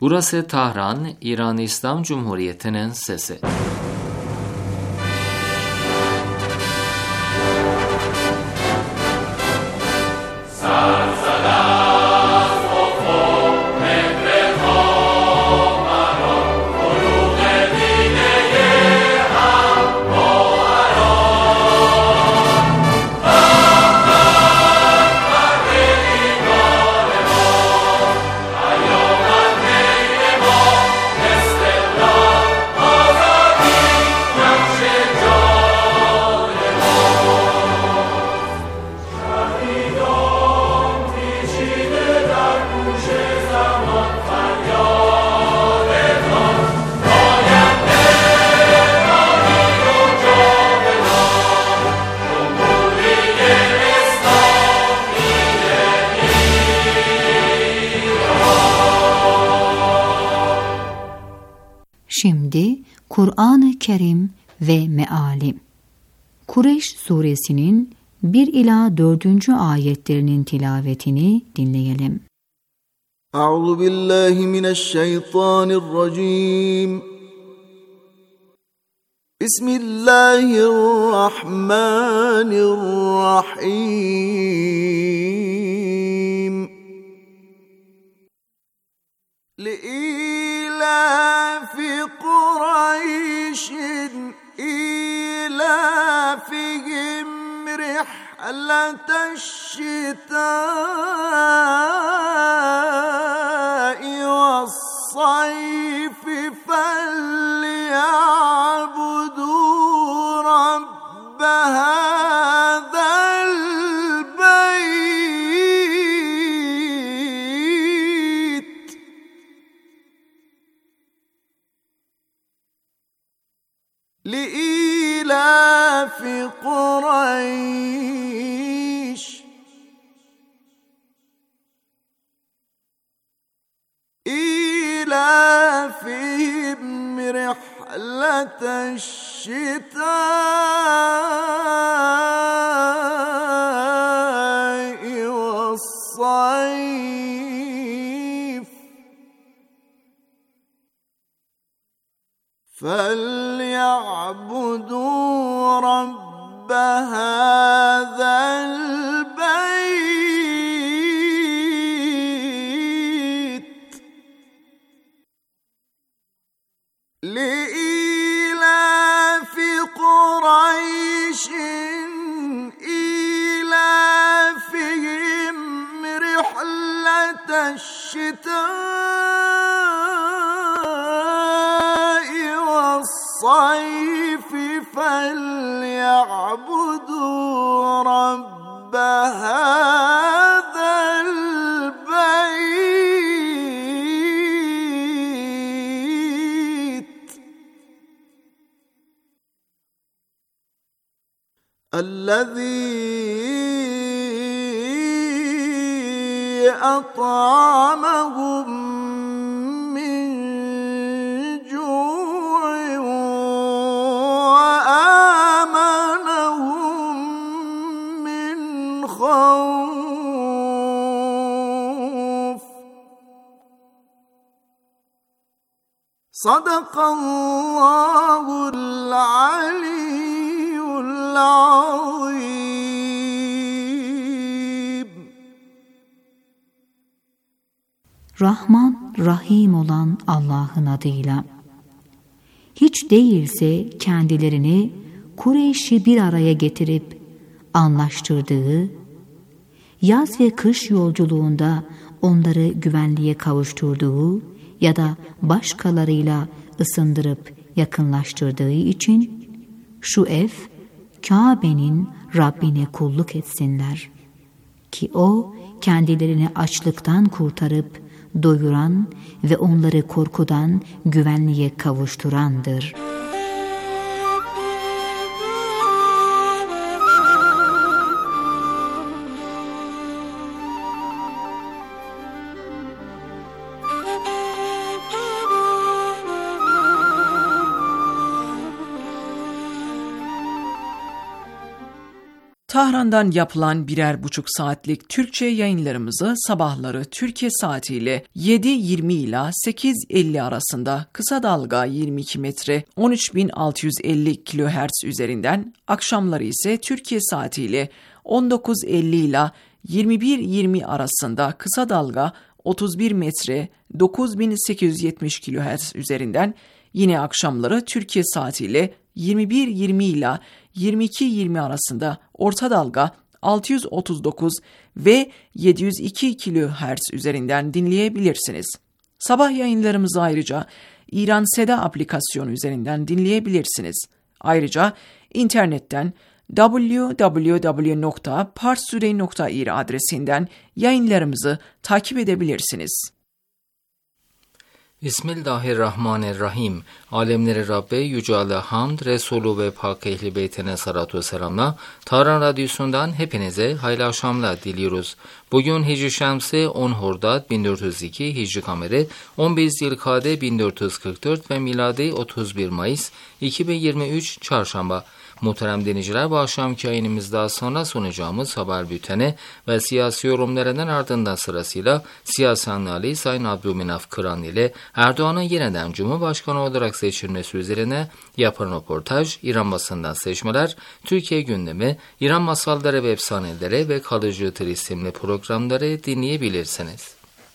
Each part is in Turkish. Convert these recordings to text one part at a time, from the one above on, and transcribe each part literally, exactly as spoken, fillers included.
Burası Tahran, İran İslam Cumhuriyeti'nin sesi. Şimdi Kur'an-ı Kerim ve Meali. Kureyş suresinin bir ila dördüncü ayetlerinin tilavetini dinleyelim. Euzu billahi mineşşeytanirracim. Bismillahirrahmanirrahim. لإيلاف قريش إيلافهم رحلة الشتاء والصيف فليعبدوا رب هذا لإيلاف قريش إيلافهم رحلة الشتاء والصيف فليعبدوا رب هذا البيت لإيلاف قريش إيلافهم رحلة الشتاء والصيف فليعبدوا رب هذا البيت الذي أطعمهم من جوع وآمنهم من خوف صدق الله العلي العظيم. Rahman, Rahim olan Allah'ın adıyla. Hiç değilse kendilerini Kureyş'i bir araya getirip anlaştırdığı, yaz ve kış yolculuğunda onları güvenliğe kavuşturduğu ya da başkalarıyla ısındırıp yakınlaştırdığı için şu ev, Kabe'nin Rabbine kulluk etsinler. Ki O kendilerini açlıktan kurtarıp doyuran ve onları korkudan güvenliğe kavuşturandır. Tahran'dan yapılan birer buçuk saatlik Türkçe yayınlarımızı sabahları Türkiye saatiyle yedi yirmi ila sekiz elli arasında kısa dalga yirmi iki metre on üç bin altı yüz elli kilohertz üzerinden, akşamları ise Türkiye saatiyle on dokuz elli ila yirmi bir yirmi arasında kısa dalga otuz bir metre dokuz bin sekiz yüz yetmiş kilohertz üzerinden, yine akşamları Türkiye saatiyle yirmi bir yirmi ila yirmi iki yirmi arasında orta dalga altı yüz otuz dokuz ve yedi yüz iki kilohertz üzerinden dinleyebilirsiniz. Sabah yayınlarımızı ayrıca İran Seda aplikasyonu üzerinden dinleyebilirsiniz. Ayrıca internetten double-u double-u double-u nokta parstoday nokta ir adresinden yayınlarımızı takip edebilirsiniz. Bismillahirrahmanirrahim. Alemleri Rabbe Yüce'le hamd, Resulü ve Pak Ehli Beytine salatu ve selamla Tahran Radyosu'ndan hepinize hayırlı akşamlar diliyoruz. Bugün Hicri Şemsi on Hordad bin dört yüz iki, Hicri Kameri on bir Zilkade bin dört yüz kırk dört ve miladi otuz bir Mayıs iki bin yirmi üç Çarşamba. Muhterem dinleyiciler, bu akşamki yayınımızda sonra sunacağımız haber bülteni ve siyasi yorumlarının ardından sırasıyla siyasi analiz Sayın Abdülmenaf Kıran ile Erdoğan'ın yeniden Cumhurbaşkanı olarak seçilmesi üzerine yapılan röportaj, İran basından seçmeler, Türkiye gündemi, İran masalları ve efsaneleri ve kalıcı isimli programları dinleyebilirsiniz.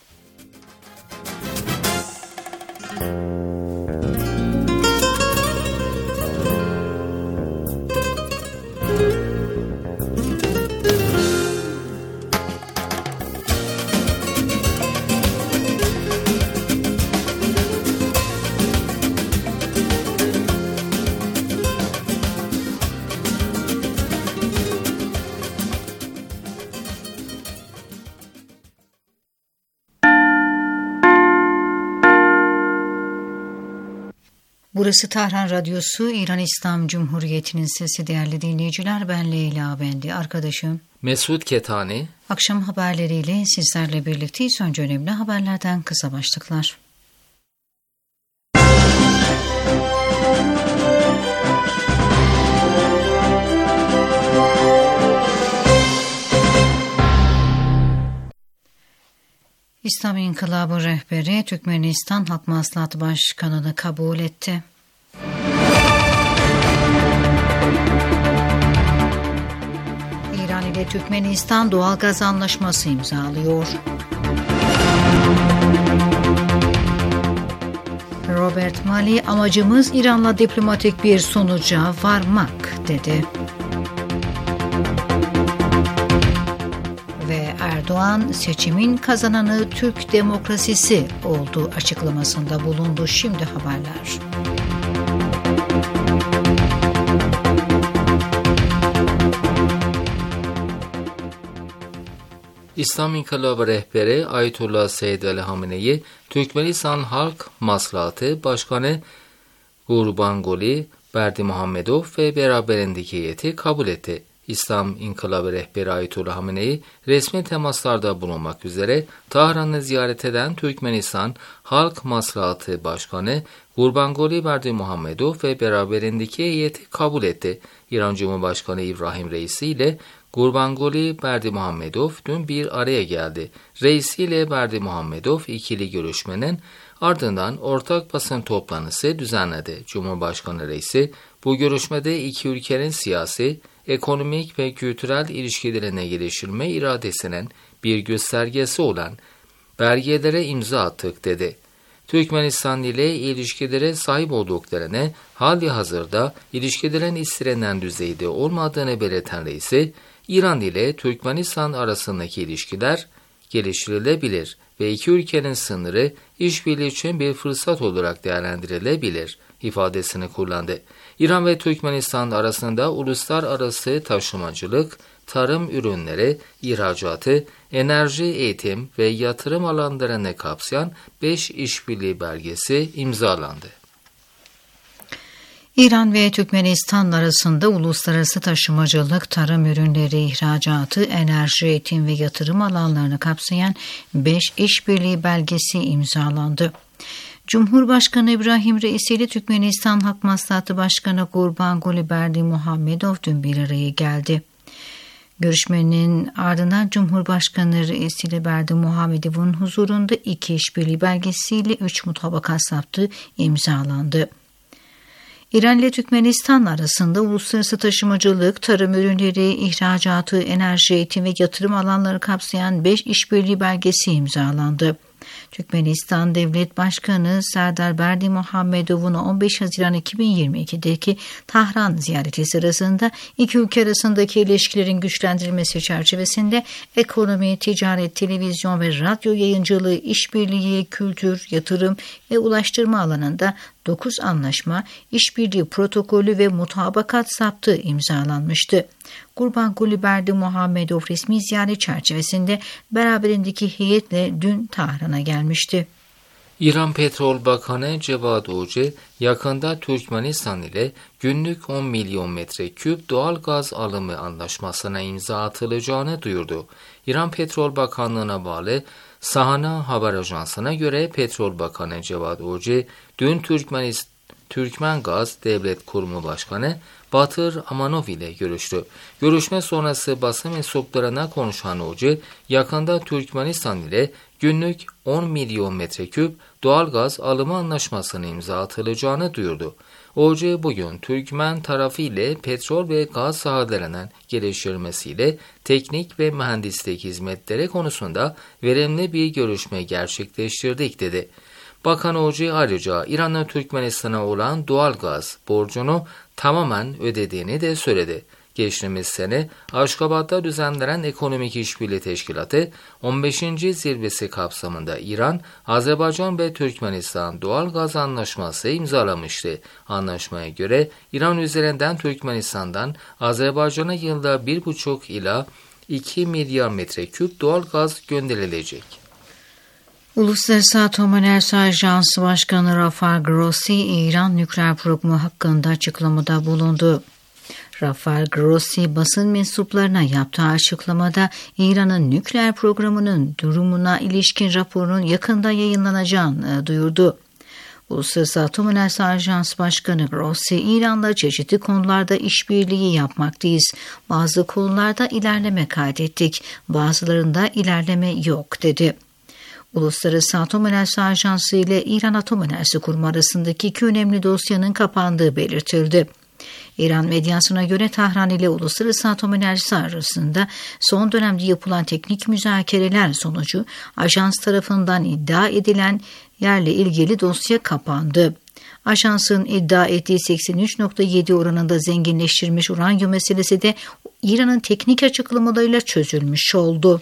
Burası Tahran Radyosu, İran İslam Cumhuriyeti'nin sesi değerli dinleyiciler. Ben Leyla Bendi, arkadaşım Mesut Ketani. Akşam haberleriyle sizlerle birlikteyiz. Önce önemli haberlerden kısa başlıklar. İslam İnkılabı rehberi Türkmenistan Halk Maslahatı Başkanı'nı kabul etti. İran ile Türkmenistan doğalgaz anlaşması imzalıyor. Robert Malley, amacımız İran'la diplomatik bir sonuca varmak dedi. Erdoğan, seçimin kazananı Türk demokrasisi olduğu açıklamasında bulundu. Şimdi haberler. İslam İnkılabı rehberi Ayetullah Seyyid Ali Hamenei, Türkmenistan Halk Maslahatı Başkanı Gurbanguly Berdimuhamedov ve beraberindeki heyeti kabul etti. İslam İnkılabı rehberi Ayetullah Hamenei, resmi temaslarda bulunmak üzere Tahran'ı ziyaret eden Türkmenistan Halk Maslahatı Başkanı Gurbanguly Berdimuhamedov ve beraberindeki heyeti kabul etti. İran Cumhurbaşkanı İbrahim Reisi ile Gurbanguly Berdimuhamedov dün bir araya geldi. Reisi ile Berdimuhamedov ikili görüşmenin ardından ortak basın toplantısı düzenledi. Cumhurbaşkanı Reisi, bu görüşmede iki ülkenin siyasi, ekonomik ve kültürel ilişkilerine geliştirme iradesinin bir göstergesi olan belgelere imza attık dedi. Türkmenistan ile ilişkilere sahip olduklarını, hali hazırda ilişkilerin istenilen düzeyde olmadığını belirten reisi, İran ile Türkmenistan arasındaki ilişkiler geliştirilebilir ve iki ülkenin sınırı işbirliği için bir fırsat olarak değerlendirilebilir ifadesini kullandı. İran ve Türkmenistan arasında uluslararası taşımacılık, tarım ürünleri, ihracatı, enerji, eğitim ve yatırım alanlarını kapsayan beş işbirliği belgesi imzalandı. İran ve Türkmenistan arasında uluslararası taşımacılık, tarım ürünleri, ihracatı, enerji, eğitim ve yatırım alanlarını kapsayan beş işbirliği belgesi imzalandı. Cumhurbaşkanı İbrahim Reisi ile Türkmenistan Halk Maslahatı Başkanı Gurbanguly Berdimuhamedov dün bir araya geldi. Görüşmenin ardından Cumhurbaşkanı Reisi Berdi Muhammedov'un huzurunda iki işbirliği belgesiyle üç mutabakat saptı imzalandı. İran ile Türkmenistan arasında uluslararası taşımacılık, tarım ürünleri, ihracatı, enerji, eğitim ve yatırım alanları kapsayan beş işbirliği belgesi imzalandı. Türkmenistan Devlet Başkanı Serdar Berdi Muhammedov'un on beş Haziran iki bin yirmi iki'deki Tahran ziyareti sırasında iki ülke arasındaki ilişkilerin güçlendirilmesi çerçevesinde ekonomi, ticaret, televizyon ve radyo yayıncılığı, işbirliği, kültür, yatırım ve ulaştırma alanında dokuz anlaşma, işbirliği protokolü ve mutabakat saptı imzalanmıştı. Gurbanguly Berdi Muhammedov resmi ziyaret çerçevesinde beraberindeki heyetle dün Tahran'a gelmişti. İran Petrol Bakanı Cevad Oci yakında Türkmenistan ile günlük on milyon metreküp doğal gaz alımı anlaşmasına imza atılacağını duyurdu. İran Petrol Bakanlığı'na bağlı Sahana Haber Ajansı'na göre Petrol Bakanı Cevad Oci dün Türkmenistan Türkmen Gaz Devlet Kurumu Başkanı Batır Amanov ile görüştü. Görüşme sonrası basın mensuplarına konuşan Oci, yakında Türkmenistan ile günlük on milyon metreküp doğal gaz alımı anlaşmasını imza atılacağını duyurdu. Oci bugün Türkmen tarafı ile petrol ve gaz sahalarının geliştirilmesiyle teknik ve mühendislik hizmetleri konusunda verimli bir görüşme gerçekleştirdik dedi. Bakan Oci ayrıca İran'ın Türkmenistan'a olan doğal gaz borcunu tamamen ödediğini de söyledi. Geçtiğimiz sene Aşkabat'ta düzenlenen Ekonomik İşbirliği Teşkilatı on beşinci zirvesi kapsamında İran, Azerbaycan ve Türkmenistan doğal gaz anlaşması imzalamıştı. Anlaşmaya göre İran üzerinden Türkmenistan'dan Azerbaycan'a yılda bir buçuk ila iki milyar metreküp doğal gaz gönderilecek. Uluslararası Atom Enerjisi Ajansı Başkanı Rafael Grossi, İran nükleer programı hakkında açıklamada bulundu. Rafael Grossi basın mensuplarına yaptığı açıklamada İran'ın nükleer programının durumuna ilişkin raporun yakında yayınlanacağını duyurdu. Uluslararası Atom Enerjisi Ajansı Başkanı Grossi, İran'la çeşitli konularda işbirliği yapmaktayız. Bazı konularda ilerleme kaydettik, bazılarında ilerleme yok dedi. Uluslararası Atom Enerjisi Ajansı ile İran Atom Enerjisi Kurumu arasındaki iki önemli dosyanın kapandığı belirtildi. İran medyasına göre Tahran ile Uluslararası Atom Enerjisi arasında son dönemde yapılan teknik müzakereler sonucu ajans tarafından iddia edilen yerle ilgili dosya kapandı. Ajansın iddia ettiği seksen üç nokta yedi oranında zenginleştirilmiş uranyum meselesi de İran'ın teknik açıklamalarıyla çözülmüş oldu.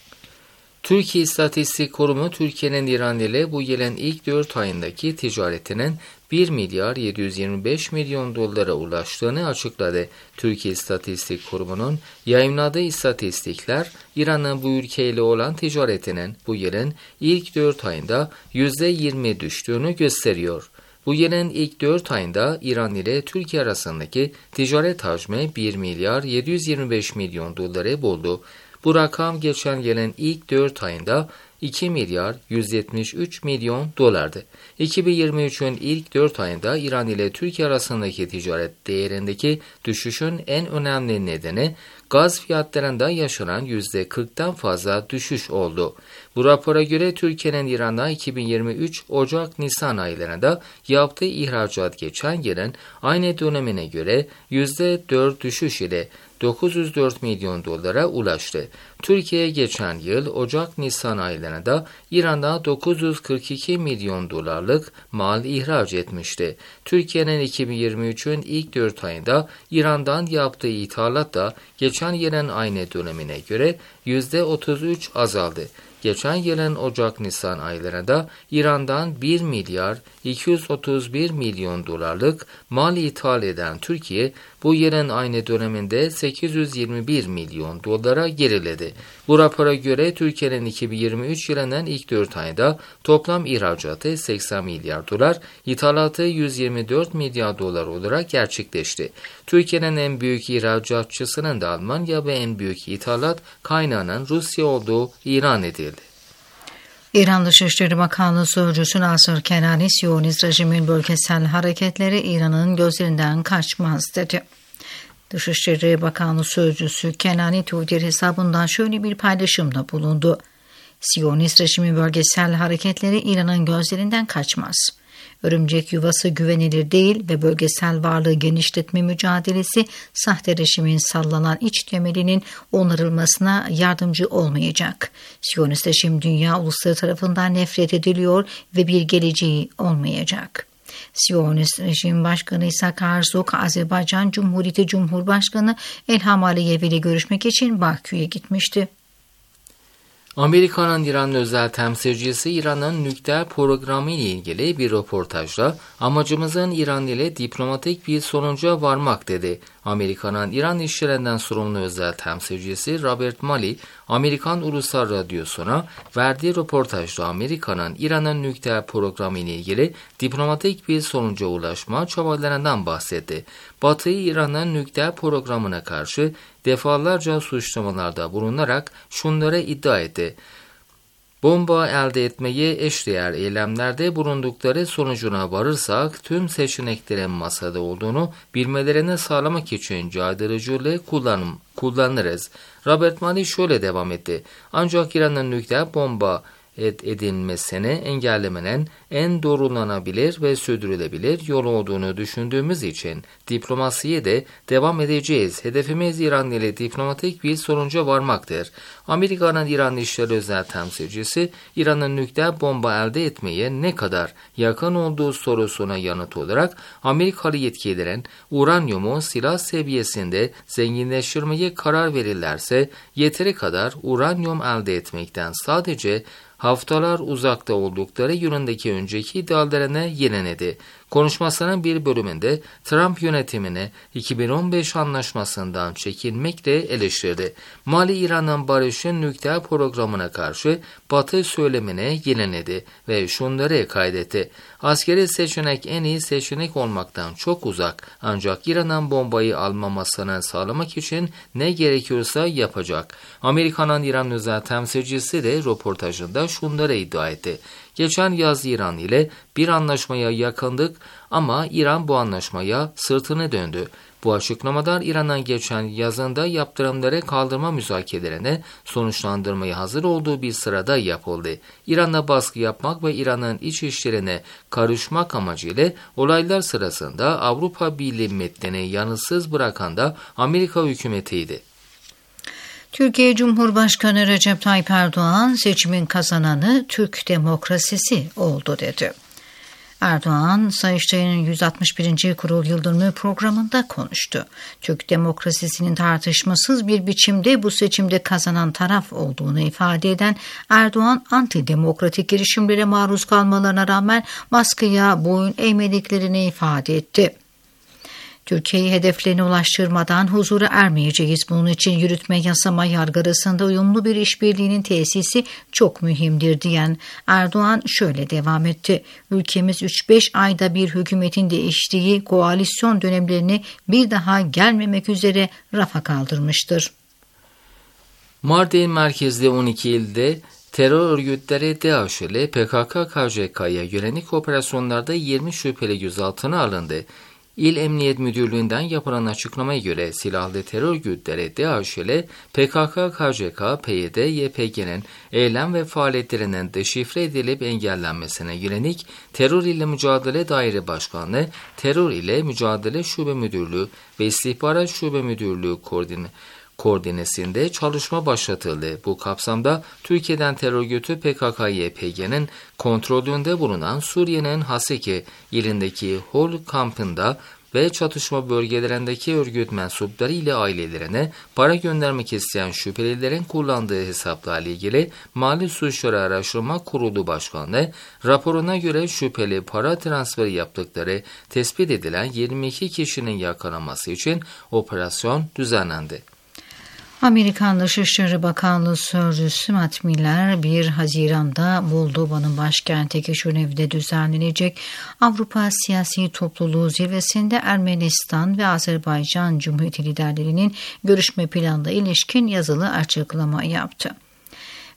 Türkiye İstatistik Kurumu, Türkiye'nin İran ile bu yılın ilk dört ayındaki ticaretinin bir milyar yedi yüz yirmi beş milyon dolara ulaştığını açıkladı. Türkiye İstatistik Kurumu'nun yayımladığı istatistikler, İran'ın bu ülkeyle olan ticaretinin bu yılın ilk dört ayında yüzde yirmi düştüğünü gösteriyor. Bu yılın ilk dört ayında İran ile Türkiye arasındaki ticaret hacmi bir milyar yedi yüz yirmi beş milyon doları buldu. Bu rakam geçen yılın ilk dört ayında iki milyar yüz yetmiş üç milyon dolardı. iki bin yirmi üçün ilk dört ayında İran ile Türkiye arasındaki ticaret değerindeki düşüşün en önemli nedeni gaz fiyatlarında yaşanan yüzde kırktan fazla düşüş oldu. Bu rapora göre Türkiye'nin İran'a iki bin yirmi üç Ocak-Nisan aylarında yaptığı ihracat geçen yılın aynı dönemine göre yüzde dört düşüş ile dokuz yüz dört milyon dolara ulaştı. Türkiye geçen yıl Ocak-Nisan aylarında İran'da dokuz yüz kırk iki milyon dolarlık mal ihraç etmişti. Türkiye'nin iki bin yirmi üçün ilk dört ayında İran'dan yaptığı ithalat da geçen yılın aynı dönemine göre yüzde otuz üç azaldı. Geçen yılın Ocak-Nisan aylarında İran'dan bir milyar iki yüz otuz bir milyon dolarlık mal ithal eden Türkiye, bu yılın aynı döneminde sekiz yüz yirmi bir milyon dolara geriledi. Bu rapora göre Türkiye'nin iki bin yirmi üç yılının ilk dört ayında toplam ihracatı seksen milyar dolar, ithalatı yüz yirmi dört milyar dolar olarak gerçekleşti. Türkiye'nin en büyük ihracatçısının da Almanya ve en büyük ithalat kaynağının Rusya olduğu ilan edildi. İran Dışişleri Bakanlığı Sözcüsü Nasır Kenani, Siyonist rejimin bölgesel hareketleri İran'ın gözlerinden kaçmaz dedi. Dışişleri Bakanlığı Sözcüsü Kenani Twitter hesabından şöyle bir paylaşımda bulundu. Siyonist rejimin bölgesel hareketleri İran'ın gözlerinden kaçmaz. Örümcek yuvası güvenilir değil ve bölgesel varlığı genişletme mücadelesi sahte rejimin sallanan iç temelinin onarılmasına yardımcı olmayacak. Siyonist rejim dünya ulusları tarafından nefret ediliyor ve bir geleceği olmayacak. Siyonist rejim başkanı İshak Herzog, Azerbaycan Cumhuriyeti Cumhurbaşkanı Elham Aliyev ile görüşmek için Bakü'ye gitmişti. Amerika'nın İran özel temsilcisi İran'ın nükleer programı ile ilgili bir röportajda amacımızın İran ile diplomatik bir sonuca varmak dedi. Amerika'nın İran işlerinden sorumlu özel temsilcisi Robert Malley, Amerikan Ulusal Radyosu'na verdiği röportajda Amerika'nın İran'ın nükleer programı ile ilgili diplomatik bir sonuca ulaşma çabalarından bahsetti. Batı'yı İran'ın nükleer programına karşı defalarca suçlamalarda bulunarak şunları iddia etti. Bomba elde etmeye eşdeğer eylemlerde bulundukları sonucuna varırsak tüm seçeneklerin masada olduğunu bilmelerini sağlamak için caydırıcılığı kullan kullanırız. Robert Malley şöyle devam etti. Ancak İran'ın nükleer bomba edilmesini engellemenin en doğrulanabilir ve sürdürülebilir yol olduğunu düşündüğümüz için diplomasiye de devam edeceğiz. Hedefimiz İran ile diplomatik bir sonuca varmaktır. Amerika'nın İran İşleri Özel Temsilcisi, İran'ın nükleer bomba elde etmeye ne kadar yakın olduğu sorusuna yanıt olarak Amerikalı yetkililerin uranyumu silah seviyesinde zenginleştirmeye karar verirlerse yeteri kadar uranyum elde etmekten sadece haftalar uzakta oldukları yönündeki önceki iddialarını yeniledi. Konuşmasının bir bölümünde Trump yönetimini iki bin on beş anlaşmasından çekinmekle eleştirdi. Mali İran'ın barışın nükleer programına karşı Batı söylemini yeniledi ve şunları kaydetti. Askeri seçenek en iyi seçenek olmaktan çok uzak, ancak İran'ın bombayı almamasını sağlamak için ne gerekiyorsa yapacak. Amerika'nın İran özel temsilcisi de röportajında şunları iddia etti. Geçen yaz İran ile bir anlaşmaya yakındık ama İran bu anlaşmaya sırtını döndü. Bu açıklamalar İran'ın geçen yazında yaptırımları kaldırma müzakerelerini sonuçlandırmaya hazır olduğu bir sırada yapıldı. İran'a baskı yapmak ve İran'ın iç işlerine karışmak amacıyla olaylar sırasında Avrupa Birliği metnini yanıtsız bırakan da Amerika hükümetiydi. Türkiye Cumhurbaşkanı Recep Tayyip Erdoğan seçimin kazananı Türk demokrasisi oldu dedi. Erdoğan, Sayıştay'ın yüz altmış birinci kurul yıldönümü programında konuştu. Türk demokrasisinin tartışmasız bir biçimde bu seçimde kazanan taraf olduğunu ifade eden Erdoğan, antidemokratik girişimlere maruz kalmalarına rağmen baskıya boyun eğmediklerini ifade etti. Türkiye'yi hedeflerine ulaştırmadan huzura ermeyeceğiz. Bunun için yürütme, yasama, yargı arasında uyumlu bir işbirliğinin tesisi çok mühimdir diyen Erdoğan şöyle devam etti. Ülkemiz üç beş ayda bir hükümetin değiştiği koalisyon dönemlerini bir daha gelmemek üzere rafa kaldırmıştır. Mardin merkezli on iki ilde terör örgütleri DAEŞ ile P K K K C K'ya yönelik operasyonlarda yirmi şüpheli gözaltına alındı. İl Emniyet Müdürlüğü'nden yapılan açıklamaya göre silahlı terör örgütleri DAEŞ ile P K K K C K, P Y D, Y P G'nin eylem ve faaliyetlerinin deşifre edilip engellenmesine yönelik Terör ile Mücadele Daire Başkanlığı, Terör ile Mücadele Şube Müdürlüğü ve İstihbarat Şube Müdürlüğü koordine koordinesinde çalışma başlatıldı. Bu kapsamda Türkiye'den terör örgütü P K K Y P G'nin kontrolünde bulunan Suriye'nin Haseki ilindeki Hol kampında ve çatışma bölgelerindeki örgüt mensupları ile ailelerine para göndermek isteyen şüphelilerin kullandığı hesaplarla ilgili Mali Suçları Araştırma Kurulu Başkanlığı raporuna göre şüpheli para transferi yaptıkları tespit edilen yirmi iki kişinin yakalanması için operasyon düzenlendi. Amerikan Dışişleri Bakanlığı Sözcüsü Matt Miller, bir Haziran'da Moldova'nın başkenti Kişinev'de düzenlenecek Avrupa Siyasi Topluluğu zirvesinde Ermenistan ve Azerbaycan Cumhuriyeti liderlerinin görüşme planına ilişkin yazılı açıklama yaptı.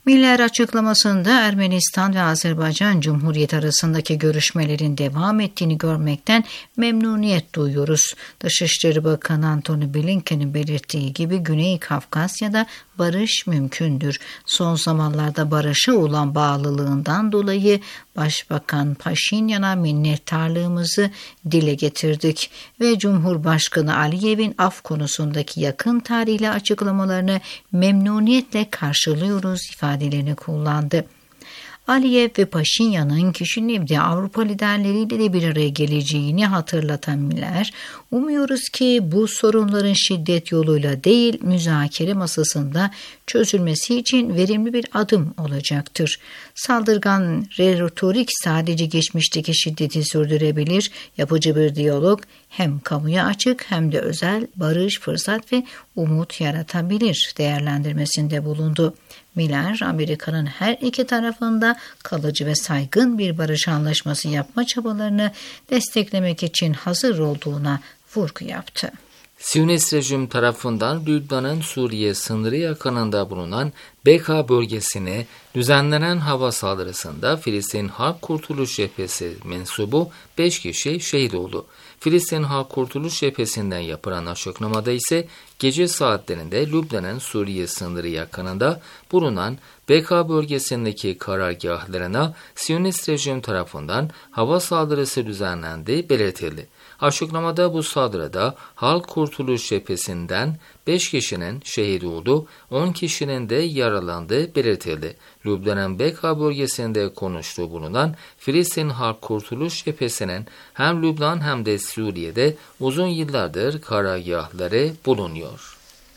Miller açıklamasında Ermenistan ve Azerbaycan Cumhuriyeti arasındaki görüşmelerin devam ettiğini görmekten memnuniyet duyuyoruz. Dışişleri Bakanı Antony Blinken'in belirttiği gibi Güney Kafkasya'da barış mümkündür. Son zamanlarda barışa olan bağlılığından dolayı Başbakan Paşinyan'a minnettarlığımızı dile getirdik ve Cumhurbaşkanı Aliyev'in af konusundaki yakın tarihli açıklamalarını memnuniyetle karşılıyoruz ifadelerini kullandı. Aliyev ve Paşinyan'ın Kişinev'de Avrupa liderleriyle de bir araya geleceğini hatırlatan Miller, umuyoruz ki bu sorunların şiddet yoluyla değil müzakere masasında çözülmesi için verimli bir adım olacaktır. Saldırgan retorik sadece geçmişteki şiddeti sürdürebilir, yapıcı bir diyalog hem kamuya açık hem de özel barış, fırsat ve umut yaratabilir değerlendirmesinde bulundu. Miller, Amerika'nın her iki tarafında kalıcı ve saygın bir barış anlaşması yapma çabalarını desteklemek için hazır olduğuna vurgu yaptı. Siyonist rejim tarafından Lübnan'ın Suriye sınırı yakınında bulunan Beka bölgesine düzenlenen hava saldırısında Filistin Halk Kurtuluş Cephesi mensubu beş kişi şehit oldu. Filistin Halk Kurtuluş Cephesi'nden yapılan açıklamada ise gece saatlerinde Lübnan'ın Suriye sınırı yakınında bulunan Beka bölgesindeki karargahlarına Siyonist rejim tarafından hava saldırısı düzenlendiği belirtildi. Açıklamada bu saldırıda Halk Kurtuluş Cephesi'nden beş kişinin şehit olduğu, on kişinin de yaralandığı belirtildi. Lübnan'ın Beka bölgesinde konuştuğu bulunan Filistin Halk Kurtuluş Cephesi'nin hem Lübnan hem de Suriye'de uzun yıllardır karargahları bulunuyor.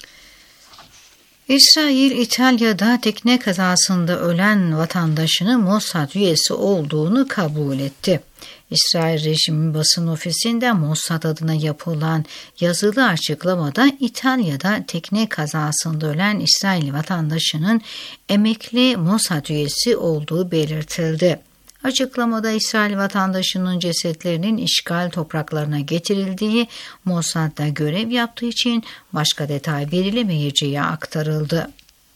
İsrail, İtalya'da tekne kazasında ölen vatandaşının Mossad üyesi olduğunu kabul etti. İsrail rejimi basın ofisinde Mossad adına yapılan yazılı açıklamada İtalya'da tekne kazasında ölen İsrail vatandaşının emekli Mossad üyesi olduğu belirtildi. Açıklamada İsrail vatandaşının cesetlerinin işgal topraklarına getirildiği, Mossad'da görev yaptığı için başka detay verilemeyeceği aktarıldı.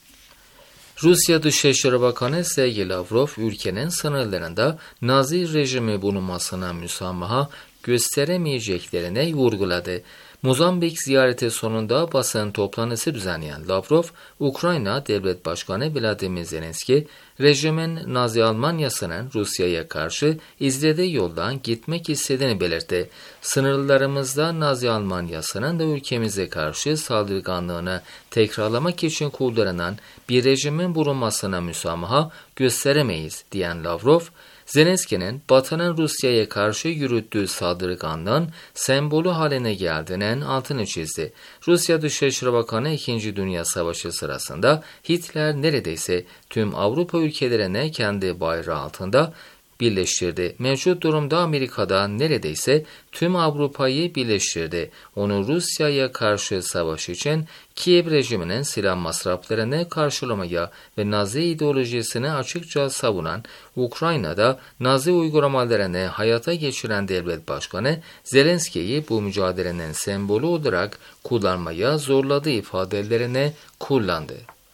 Rusya Dışişleri Bakanı Sergey Lavrov, ülkenin sınırlarında Nazi rejimi bulunmasına müsamaha gösteremeyeceklerini vurguladı. Mozambik ziyareti sonunda basın toplantısı düzenleyen Lavrov, Ukrayna Devlet Başkanı Vladimir Zelenski, rejimin Nazi Almanyası'nın Rusya'ya karşı izlediği yoldan gitmek istediğini belirtti. Sınırlarımızda Nazi Almanyası'nın da ülkemize karşı saldırganlığını tekrarlamak için kullanılan bir rejimin bulunmasına müsamaha gösteremeyiz diyen Lavrov, Zelenski'nin Batı'nın Rusya'ya karşı yürüttüğü saldırganlığın sembolü haline geldiğinin altını çizdi. Rusya Dışişleri Bakanı İkinci Dünya Savaşı sırasında Hitler neredeyse tüm Avrupa ülkelerine kendi bayrağı altında birleştirdi. Mevcut durumda Amerika'da neredeyse tüm Avrupa'yı birleştirdi. Onu Rusya'ya karşı savaş için Kiev rejiminin silah masraflarını karşılamaya ve Nazi ideolojisini açıkça savunan, Ukrayna'da Nazi uygulamalarını hayata geçiren devlet başkanı Zelenski'yi bu mücadelenin sembolü olarak kullanmaya zorladığı ifadelerini kullandı.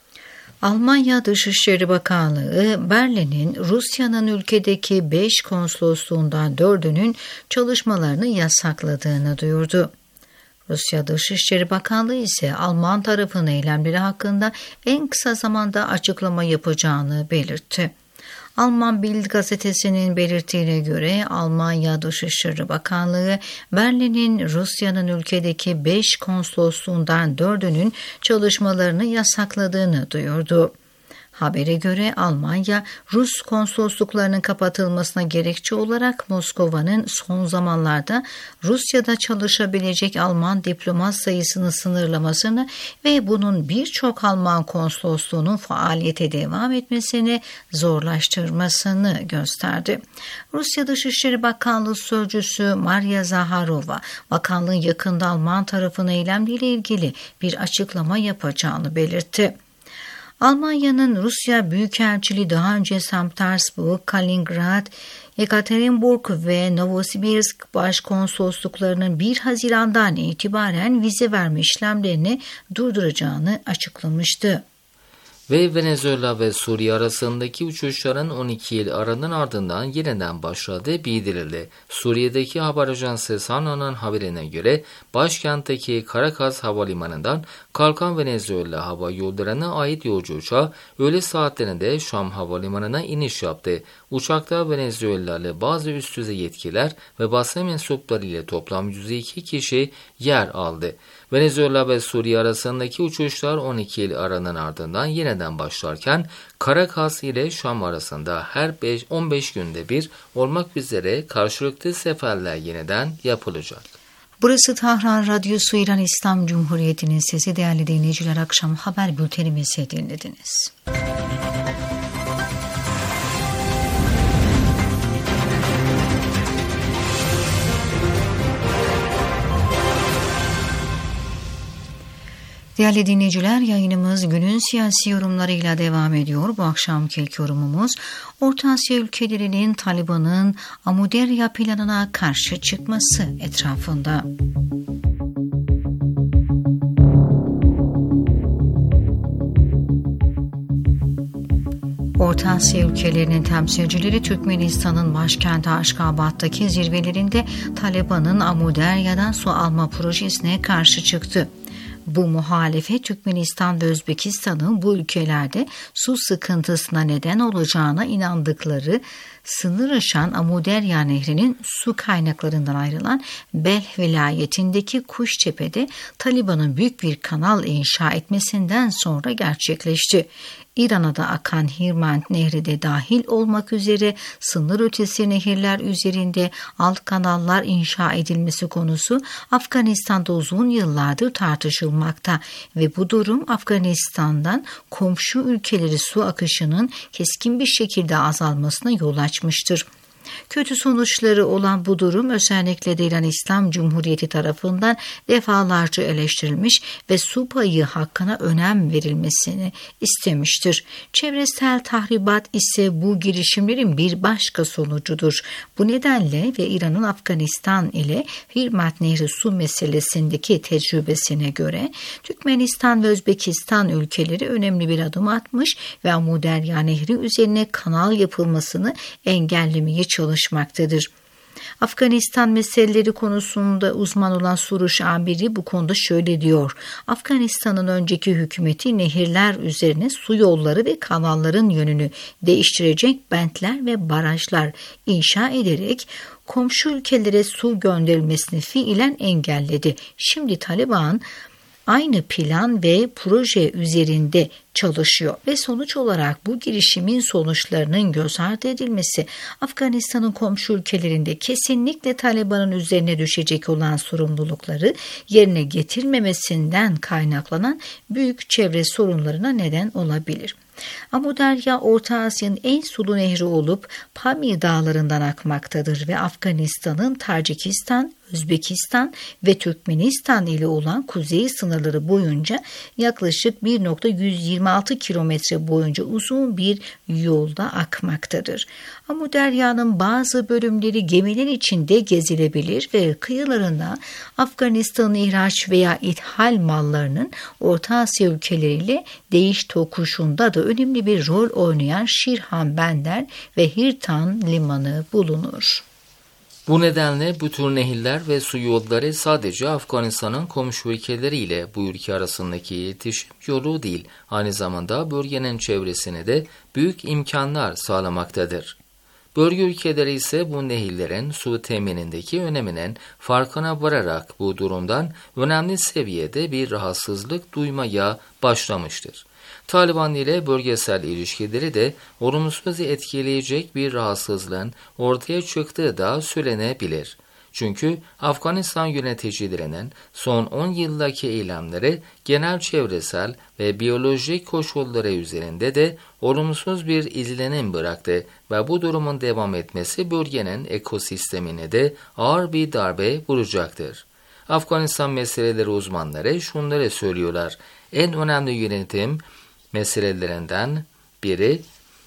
Almanya Dışişleri Bakanlığı, Berlin'in Rusya'nın ülkedeki beş konsolosluğundan dördünün çalışmalarını yasakladığını duyurdu. Rusya Dışişleri Bakanlığı ise Alman tarafının eylemleri hakkında en kısa zamanda açıklama yapacağını belirtti. Alman Bild gazetesinin belirttiğine göre Almanya Dışişleri Bakanlığı, Berlin'in Rusya'nın ülkedeki beş konsolosluğundan dördünün çalışmalarını yasakladığını duyurdu. Habere göre Almanya, Rus konsolosluklarının kapatılmasına gerekçe olarak Moskova'nın son zamanlarda Rusya'da çalışabilecek Alman diplomat sayısını sınırlamasını ve bunun birçok Alman konsolosluğunun faaliyete devam etmesini zorlaştırmasını gösterdi. Rusya Dışişleri Bakanlığı Sözcüsü Maria Zaharova, bakanlığın yakında Alman tarafının eylemleriyle ilgili bir açıklama yapacağını belirtti. Almanya'nın Rusya Büyükelçiliği daha önce Sankt Petersburg, Kaliningrad, Yekaterinburg ve Novosibirsk başkonsolosluklarının bir Haziran'dan itibaren vize verme işlemlerini durduracağını açıklamıştı. ve Venezuela ve Suriye arasındaki uçuşların on iki yıl aranın ardından yeniden başladığı bildirildi. Suriye'deki haber ajansı Sana'nın haberine göre başkentteki Caracas Havalimanı'ndan kalkan Venezuela hava yollarına ait yolcu uçağı öğle saatlerinde Şam Havalimanı'na iniş yaptı. Uçakta Venezuelalı bazı üst düzey yetkililer ve basın mensupları ile toplam yüz iki kişi yer aldı. Venezuela ve Suriye arasındaki uçuşlar on iki yıl aranın ardından yeniden başlarken Caracas ile Şam arasında her on beş günde bir olmak üzere karşılıklı seferler yeniden yapılacak. Burası Tahran Radyosu İran İslam Cumhuriyeti'nin sesi. Değerli dinleyiciler, akşam haber bültenimizi dinlediniz. Değerli dinleyiciler, yayınımız günün siyasi yorumlarıyla devam ediyor. Bu akşamki ilk yorumumuz Orta Asya ülkelerinin Taliban'ın Amudarya planına karşı çıkması etrafında. Orta Asya ülkelerinin temsilcileri Türkmenistan'ın başkenti Aşkabat'taki zirvelerinde Taliban'ın Amudarya'dan su alma projesine karşı çıktı. Bu muhalefet Türkmenistan ve Özbekistan'ın bu ülkelerde su sıkıntısına neden olacağına inandıkları sınır aşan Amudarya Nehri'nin su kaynaklarından ayrılan Belh vilayetindeki Kuştepe'de Taliban'ın büyük bir kanal inşa etmesinden sonra gerçekleşti. İran'a da akan Hirmand Nehri de dahil olmak üzere sınır ötesi nehirler üzerinde alt kanallar inşa edilmesi konusu Afganistan'da uzun yıllardır tartışılmakta ve bu durum Afganistan'dan komşu ülkeleri su akışının keskin bir şekilde azalmasına yol açmıştır. Kötü sonuçları olan bu durum özellikle de İran İslam Cumhuriyeti tarafından defalarca eleştirilmiş ve su payı hakkına önem verilmesini istemiştir. Çevresel tahribat ise bu girişimlerin bir başka sonucudur. Bu nedenle ve İran'ın Afganistan ile Hirmand Nehri su meselesindeki tecrübesine göre Türkmenistan ve Özbekistan ülkeleri önemli bir adım atmış ve Amudarya Nehri üzerine kanal yapılmasını engellemeye çalışmaktadır. Afganistan meseleleri konusunda uzman olan Suruş Abiri bu konuda şöyle diyor. Afganistan'ın önceki hükümeti nehirler üzerine su yolları ve kanalların yönünü değiştirecek bentler ve barajlar inşa ederek komşu ülkelere su gönderilmesini fiilen engelledi. Şimdi Taliban aynı plan ve proje üzerinde çalışıyor ve sonuç olarak bu girişimin sonuçlarının göz ardı edilmesi Afganistan'ın komşu ülkelerinde kesinlikle Taliban'ın üzerine düşecek olan sorumlulukları yerine getirmemesinden kaynaklanan büyük çevre sorunlarına neden olabilir. Amudarya Orta Asya'nın en sulu nehri olup Pamir dağlarından akmaktadır ve Afganistan'ın Tacikistan, Özbekistan ve Türkmenistan ile olan kuzey sınırları boyunca yaklaşık bir nokta yüz yirmi altı kilometre boyunca uzun bir yolda akmaktadır. Amudarya'nın bazı bölümleri gemiler içinde gezilebilir ve kıyılarında Afganistan'ın ihraç veya ithal mallarının Orta Asya ülkeleriyle değiş tokuşunda da önemli bir rol oynayan Şirhan Bender ve Hirtan limanı bulunur. Bu nedenle bu tür nehirler ve su yolları sadece Afganistan'ın komşu ülkeleriyle bu ülke arasındaki iletişim yolu değil, aynı zamanda bölgenin çevresine de büyük imkanlar sağlamaktadır. Bölge ülkeleri ise bu nehirlerin su teminindeki öneminin farkına vararak bu durumdan önemli seviyede bir rahatsızlık duymaya başlamıştır. Taliban ile bölgesel ilişkileri de olumsuz etkileyecek bir rahatsızlığın ortaya çıktığı da söylenebilir. Çünkü Afganistan yöneticilerinin son on yıldaki eylemleri genel çevresel ve biyolojik koşulları üzerinde de olumsuz bir izlenim bıraktı ve bu durumun devam etmesi bölgenin ekosistemine de ağır bir darbe vuracaktır. Afganistan meseleleri uzmanları şunları söylüyorlar: en önemli yönetim meselelerinden biri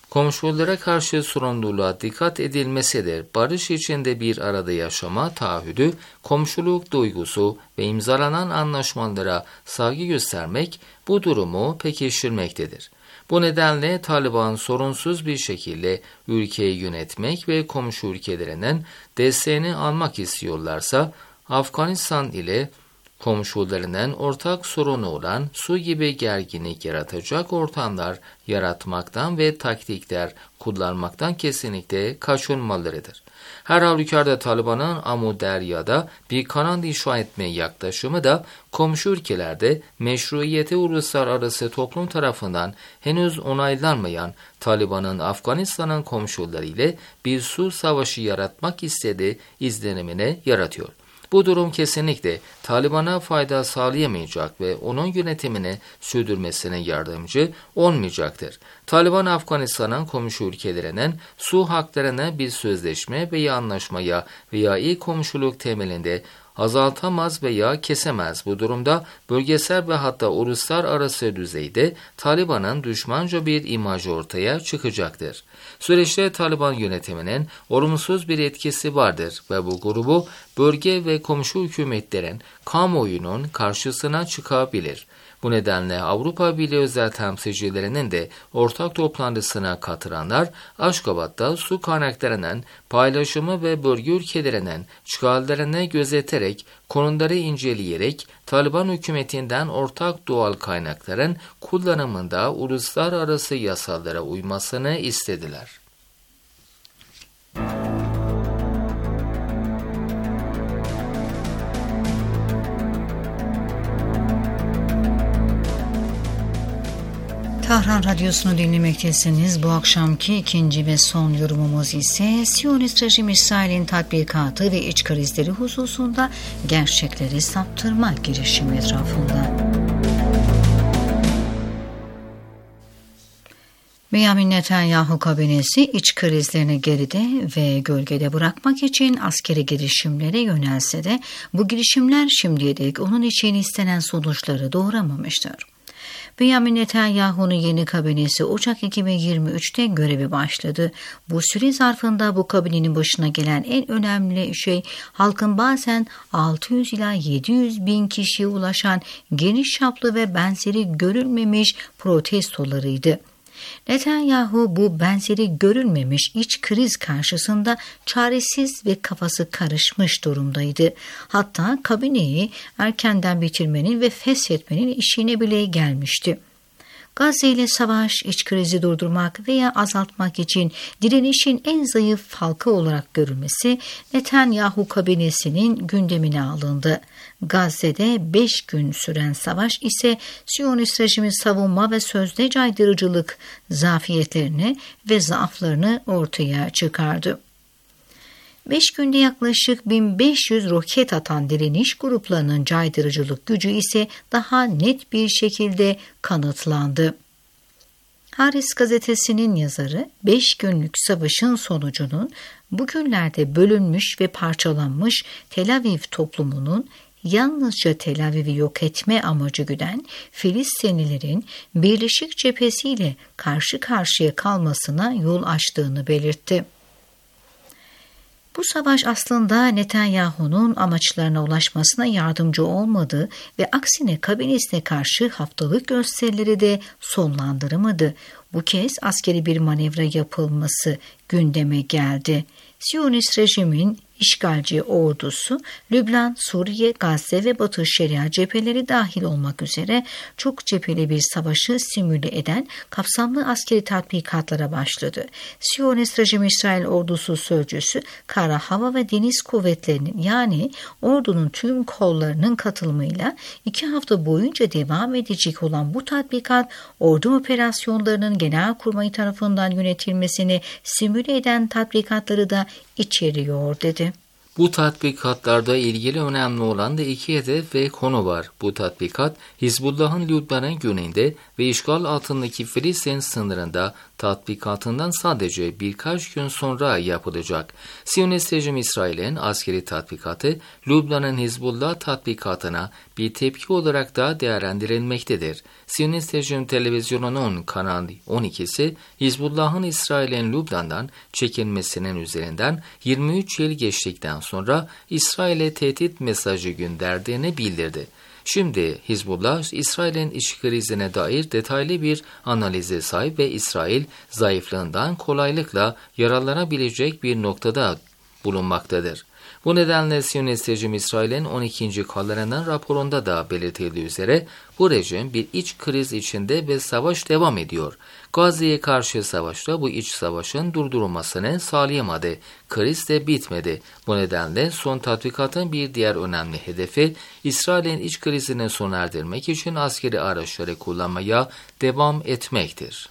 komşulara karşı sorumluluğa dikkat edilmesidir. Barış içinde bir arada yaşama taahhüdü, komşuluk duygusu ve imzalanan anlaşmalara saygı göstermek bu durumu pekiştirmektedir. Bu nedenle Taliban sorunsuz bir şekilde ülkeyi yönetmek ve komşu ülkelerinden desteğini almak istiyorlarsa, Afganistan ile komşularının ortak sorunu olan su gibi gerginlik yaratacak ortamlar yaratmaktan ve taktikler kullanmaktan kesinlikle kaçınmalıdır. Her halükarda Taliban'ın Amu Derya'da bir kanal inşa etme yaklaşımı da komşu ülkelerde meşruiyeti uluslararası toplum tarafından henüz onaylanmayan Taliban'ın Afganistan'ın komşuları ile bir su savaşı yaratmak istediği izlenimini yaratıyor. Bu durum kesinlikle Taliban'a fayda sağlayamayacak ve onun yönetimini sürdürmesine yardımcı olmayacaktır. Taliban, Afganistan'ın komşu ülkelerinin su haklarına bir sözleşme veya anlaşmaya veya iyi komşuluk temelinde azaltamaz veya kesemez. Bu durumda bölgesel ve hatta uluslararası düzeyde Taliban'ın düşmanca bir imajı ortaya çıkacaktır. Süreçte Taliban yönetiminin olumsuz bir etkisi vardır ve bu grubu bölge ve komşu hükümetlerin kamuoyunun karşısına çıkabilir. Bu nedenle Avrupa Birliği özel temsilcilerinin de ortak toplantısına katılanlar, Aşgabat'ta su kaynaklarının paylaşımı ve bölge ülkelerinin çıkarlarını gözeterek, konuları inceleyerek Taliban hükümetinden ortak doğal kaynakların kullanımında uluslararası yasalara uymasını istediler. Tahran Radyosu'nu dinlemektesiniz. Bu akşamki ikinci ve son yorumumuz ise Siyonist rejim İsrail'in tatbikatı ve iç krizleri hususunda gerçekleri saptırma girişimi etrafında. Benjamin Netanyahu kabinesi iç krizlerini geride ve gölgede bırakmak için askeri girişimlere yönelse de bu girişimler şimdiye dek onun için istenen sonuçları doğuramamıştır. Benjamin Netanyahu'nun yeni kabinesi Ocak iki bin yirmi üçte görevi başladı. Bu süre zarfında bu kabinenin başına gelen en önemli şey halkın bazen altı yüz ila yedi yüz bin kişiye ulaşan geniş çaplı ve benzeri görülmemiş protestolarıydı. Netanyahu bu benzeri görülmemiş iç kriz karşısında çaresiz ve kafası karışmış durumdaydı. Hatta kabineyi erkenden bitirmenin ve feshetmenin işine bile gelmişti. Gazze ile savaş, iç krizi durdurmak veya azaltmak için direnişin en zayıf halkı olarak görülmesi Netanyahu kabinesinin gündemine alındı. Gazze'de beş gün süren savaş ise Siyonist rejimin savunma ve sözde caydırıcılık zafiyetlerini ve zaaflarını ortaya çıkardı. Beş günde yaklaşık bin beş yüz roket atan direniş gruplarının caydırıcılık gücü ise daha net bir şekilde kanıtlandı. Haaretz gazetesinin yazarı beş günlük savaşın sonucunun bugünlerde bölünmüş ve parçalanmış Tel Aviv toplumunun yalnızca Tel Aviv'i yok etme amacı güden Filistinlilerin Birleşik Cephesi'yle karşı karşıya kalmasına yol açtığını belirtti. Bu savaş aslında Netanyahu'nun amaçlarına ulaşmasına yardımcı olmadı ve aksine kabinesine karşı haftalık gösterileri de sonlandıramadı. Bu kez askeri bir manevra yapılması gündeme geldi. Siyonist rejimin işgalci ordusu Lübnan, Suriye, Gazze ve Batı Şeria cepheleri dahil olmak üzere çok cepheli bir savaşı simüle eden kapsamlı askeri tatbikatlara başladı. Siyonist rejim İsrail ordusu sözcüsü kara, hava ve deniz kuvvetlerinin yani ordunun tüm kollarının katılımıyla iki hafta boyunca devam edecek olan bu tatbikat ordu operasyonlarının Genelkurmay tarafından yönetilmesini simüle eden tatbikatları da içeriyor dedi. Bu tatbikatlarda ilgili önemli olan da iki hedef ve konu var. Bu tatbikat Hizbullah'ın Lübnan'ın güneyinde ve işgal altındaki Filistin sınırında tatbikatından sadece birkaç gün sonra yapılacak. Siyonist rejim İsrail'in askeri tatbikatı Lübnan'ın Hizbullah tatbikatına bir tepki olarak da değerlendirilmektedir. Siyonist rejim televizyonunun Kanal on ikisi Hizbullah'ın İsrail'in Lübnan'dan çekilmesinin üzerinden yirmi üç yıl geçtikten sonra İsrail'e tehdit mesajı gönderdiğini bildirdi. Şimdi Hizbullah, İsrail'in iç krizine dair detaylı bir analize sahip ve İsrail zayıflığından kolaylıkla yararlanabilecek bir noktada bulunmaktadır. Bu nedenle Siyonist rejim İsrail'in on ikinci kararının raporunda da belirtildiği üzere bu rejim bir iç kriz içinde ve savaş devam ediyor. Gazze'ye karşı savaşta bu iç savaşın durdurulmasını sağlayamadı. Kriz de bitmedi. Bu nedenle son tatbikatın bir diğer önemli hedefi İsrail'in iç krizini sona erdirmek için askeri araçları kullanmaya devam etmektir.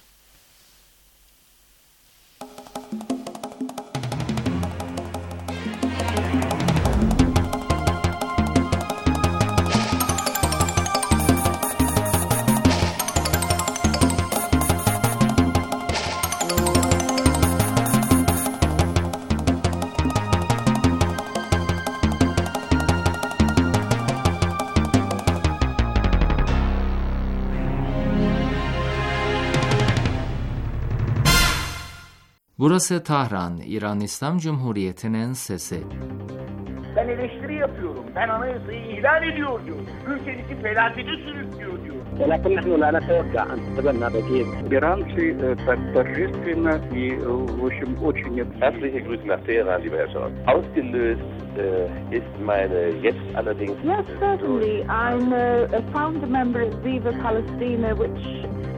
Burası Tahran, İran İslam Cumhuriyeti'nin sesi. Ben eleştiri yapıyorum. Ben anayasayı ihlal ediyor diyor. Ülkenizi felakete sürüklüyor diyor. ولكن نحن لا نتوقع أن تتبنى بديل. Иранцы торжественно и, в общем, очень... Herzliche Grüße nach Teheran, lieber Herr Scholz. Ausgelöst äh, ist meine jetzt allerdings... Yes, certainly. I'm a, a founder member of Viva Palestina, which...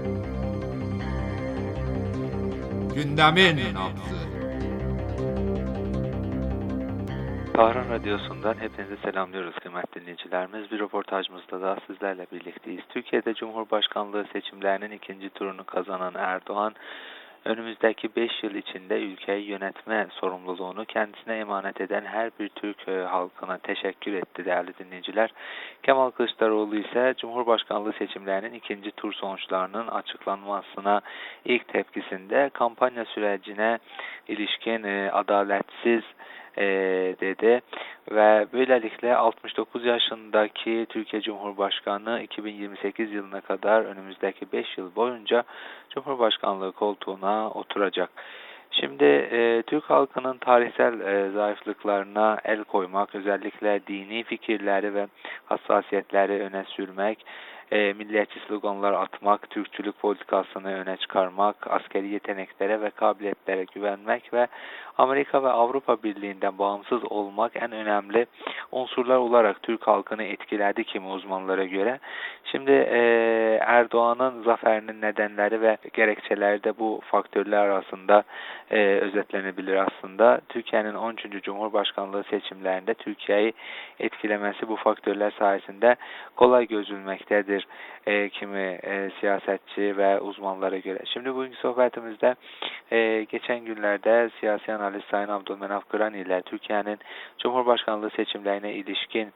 Gündemin nabzı. Tahran Radyosu'ndan hepinizi selamlıyoruz kıymetli dinleyicilerimiz. Bir röportajımızda da sizlerle birlikteyiz. Türkiye'de Cumhurbaşkanlığı seçimlerinin ikinci turunu kazanan Erdoğan, önümüzdeki beş yıl içinde ülkeyi yönetme sorumluluğunu kendisine emanet eden her bir Türk halkına teşekkür etti değerli dinleyiciler. Kemal Kılıçdaroğlu ise Cumhurbaşkanlığı seçimlerinin ikinci tur sonuçlarının açıklanmasına ilk tepkisinde kampanya sürecine ilişkin adaletsiz E, dedi ve böylelikle altmış dokuz yaşındaki Türkiye Cumhurbaşkanı iki bin yirmi sekiz yılına kadar önümüzdeki beş yıl boyunca Cumhurbaşkanlığı koltuğuna oturacak. Şimdi e, Türk halkının tarihsel e, zayıflıklarına el koymak, özellikle dini fikirleri ve hassasiyetleri öne sürmek, e, milliyetçi sloganlar atmak, Türkçülük politikasını öne çıkarmak, askeri yeteneklere ve kabiliyetlere güvenmek ve Amerika ve Avrupa Birliği'nden bağımsız olmak en önemli unsurlar olarak Türk halkını etkiledi kimi uzmanlara göre. Şimdi e, Erdoğan'ın zaferinin nedenleri ve gerekçeleri de bu faktörler arasında e, özetlenebilir aslında. Türkiye'nin on üçüncü Cumhurbaşkanlığı seçimlerinde Türkiye'yi etkilemesi bu faktörler sayesinde kolay gözülmektedir e, kimi e, siyasetçi ve uzmanlara göre. Şimdi bugünkü sohbetimizde e, geçen günlerde siyasi analist Sayın Abdülmenaf Kırani ile Türkiye'nin Cumhurbaşkanlığı seçimlerine ilişkin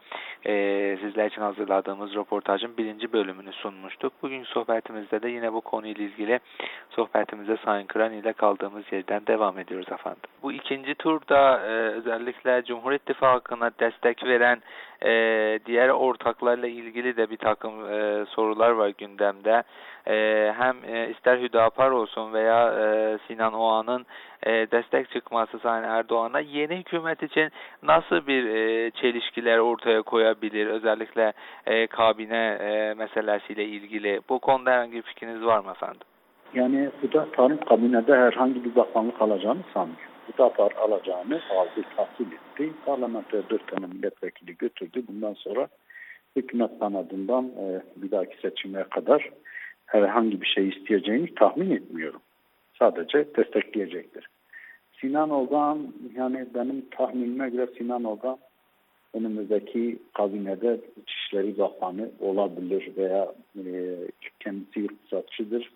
e, sizler için hazırladığımız röportajın birinci bölümünü sunmuştuk. Bugünkü sohbetimizde de yine bu konuyla ilgili sohbetimize Sayın Kırani ile kaldığımız yerden devam ediyoruz efendim. Bu ikinci turda e, özellikle Cumhur İttifakı'na destek veren e, diğer ortaklarla ilgili de bir takım e, sorular var gündemde. E, hem e, ister Hüdapar olsun veya e, Sinan Oğan'ın e, destek çıkması Sayın Erdoğan'a yeni hükümet için nasıl bir e, çelişkiler ortaya koyabilir? Özellikle e, kabine e, meselesiyle ilgili. Bu konuda herhangi bir fikriniz var mı efendim? Yani Hüdapar'ın kabinede herhangi bir bakanlık alacağını sanmıyorum. Hüdapar alacağını aldı, tahsil etti. Parlamentoya dört tane milletvekili götürdü. Bundan sonra hükümet kanadından e, bir dahaki seçime kadar herhangi bir şey isteyeceğini tahmin etmiyorum. Sadece destekleyecektir. Sinan Oğan, yani benim tahminime göre Sinan Oğan önümüzdeki kabinede İçişleri Bakanı olabilir veya e, kendisi iktisatçıdır.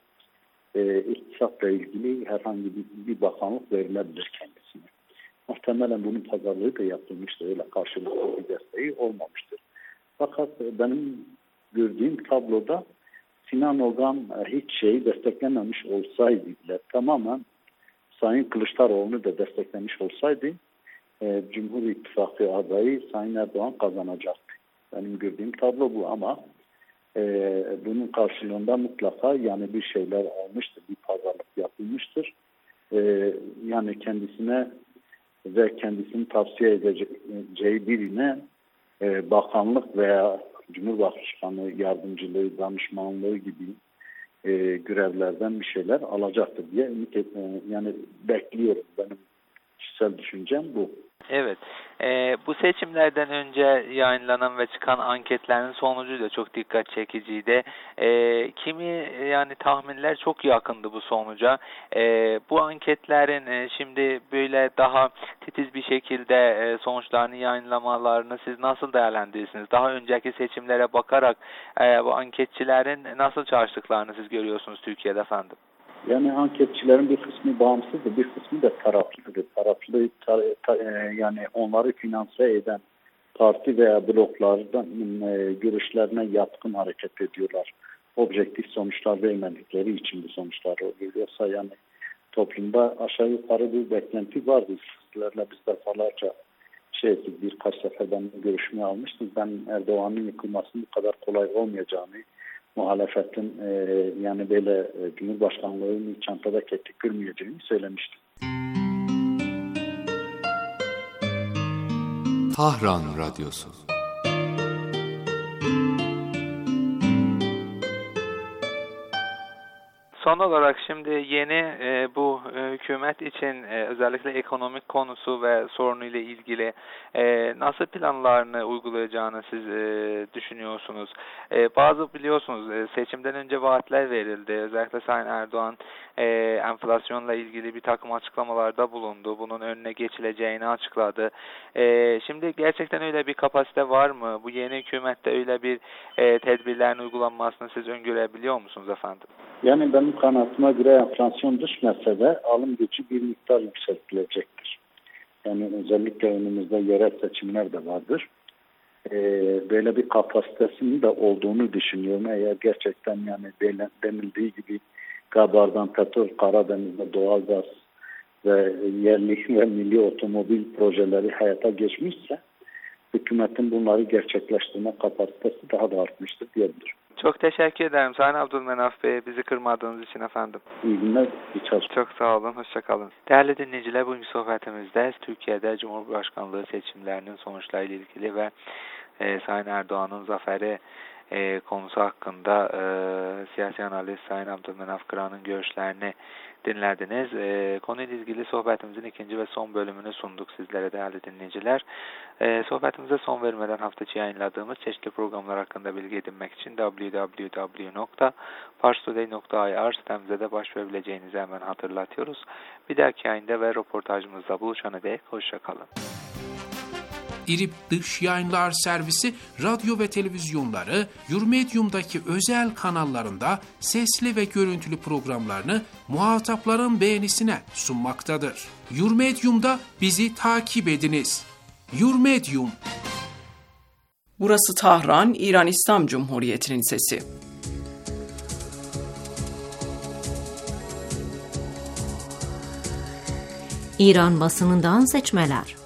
E, iktisatla ilgili herhangi bir, bir bakanlık verilebilir kendisine. Muhtemelen bunun pazarlığı da yapılmıştır. Öyle karşılıklı bir desteği olmamıştır. Fakat benim gördüğüm tabloda Sinan Ogan hiç şeyi desteklememiş olsaydı bile, tamamen Sayın Kılıçdaroğlu'nu da desteklemiş olsaydı e, Cumhur İttifakı adayı Sayın Erdoğan kazanacaktı. Benim gördüğüm tablo bu ama e, bunun karşılığında mutlaka yani bir şeyler olmuştur, bir pazarlık yapılmıştır. E, yani kendisine ve kendisini tavsiye edeceği birine e, bakanlık veya Cumhurbaşkanı yardımcılığı, danışmanlığı gibi e, görevlerden bir şeyler alacaktır diye ümit et, e, yani bekliyorum. Benim kişisel düşüncem bu. Evet, e, bu seçimlerden önce yayınlanan ve çıkan anketlerin sonucu da çok dikkat çekiciydi. E, kimi yani tahminler çok yakındı bu sonuca. E, bu anketlerin e, şimdi böyle daha titiz bir şekilde e, sonuçlarını yayınlamalarını siz nasıl değerlendirirsiniz? Daha önceki seçimlere bakarak e, bu anketçilerin nasıl çalıştıklarını siz görüyorsunuz Türkiye'de efendim? Yani anketçilerin bir kısmı bağımsızdır, bir kısmı da taraflıdır. Taraflı tar, tar, yani onları finanse eden parti veya bloklardan e, görüşlerine yatkın hareket ediyorlar. Objektif sonuçlar vermedikleri için bu sonuçlar oluyor. Yoksa yani toplumda aşağı yukarı bir beklenti vardı. Sizlerle biz defalarca şey birkaç sefer ben görüşme almıştık. Ben Erdoğan'ın yıkılmasının bu kadar kolay olmayacağını, muhalefetin e, yani böyle e, Cumhurbaşkanlığı'nın çantada kettik görmeyeceğini söylemiştim. Tahran Radyosu. Son olarak şimdi yeni e, bu e, hükümet için e, özellikle ekonomik konusu ve sorunuyla ilgili e, nasıl planlarını uygulayacağını siz e, düşünüyorsunuz? E, bazı biliyorsunuz e, seçimden önce vaatler verildi. Özellikle Sayın Erdoğan e, enflasyonla ilgili bir takım açıklamalarda bulundu. Bunun önüne geçileceğini açıkladı. E, şimdi gerçekten öyle bir kapasite var mı? Bu yeni hükümette öyle bir e, tedbirlerin uygulanmasını siz öngörebiliyor musunuz efendim? Yani benim kanaatıma göre enflasyon düşmese de alım gücü bir miktar yükseltilecektir. Yani özellikle önümüzde yerel seçimler de vardır. Ee, böyle bir kapasitesinin de olduğunu düşünüyorum. Eğer gerçekten yani denildiği gibi Gabar'dan petrol, Karadeniz'de doğalgaz ve yerli ve milli otomobil projeleri hayata geçmişse hükümetin bunları gerçekleştirme kapasitesi daha da artmıştır diyebilirim. Çok teşekkür ederim Sayın Abdülmenaf Bey, bizi kırmadığınız için efendim. İyi günler, iyi çalışmalar. Çok sağ olun, hoşça kalın. Değerli dinleyiciler, bugünkü sohbetimizde Türkiye'de Cumhurbaşkanlığı seçimlerinin sonuçlarıyla ilgili ve e, Sayın Erdoğan'ın zaferi e, konusu hakkında e, siyasi analist Sayın Abdülmenaf Kıran'ın görüşlerini dinlediniz. E, konuyla ilgili sohbetimizin ikinci ve son bölümünü sunduk sizlere değerli dinleyiciler. E, sohbetimize son vermeden hafta içi yayınladığımız çeşitli programlar hakkında bilgi edinmek için double-u double-u double-u nokta pars today nokta i r sitemize de başvurabileceğinizi hemen hatırlatıyoruz. Bir dahaki yayında ve röportajımızda buluşana dek hoşça kalın. İRİB Dış Yayınlar Servisi radyo ve televizyonları Yurmedium'daki özel kanallarında sesli ve görüntülü programlarını muhatapların beğenisine sunmaktadır. Yurmedium'da bizi takip ediniz. Yurmedium. Burası Tahran, İran İslam Cumhuriyeti'nin sesi. İran basınından seçmeler.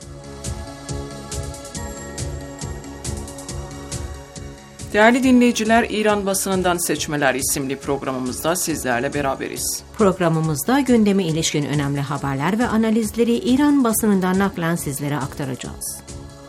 Değerli dinleyiciler, İran Basınından Seçmeler isimli programımızda sizlerle beraberiz. Programımızda gündeme ilişkin önemli haberler ve analizleri İran basınından naklen sizlere aktaracağız.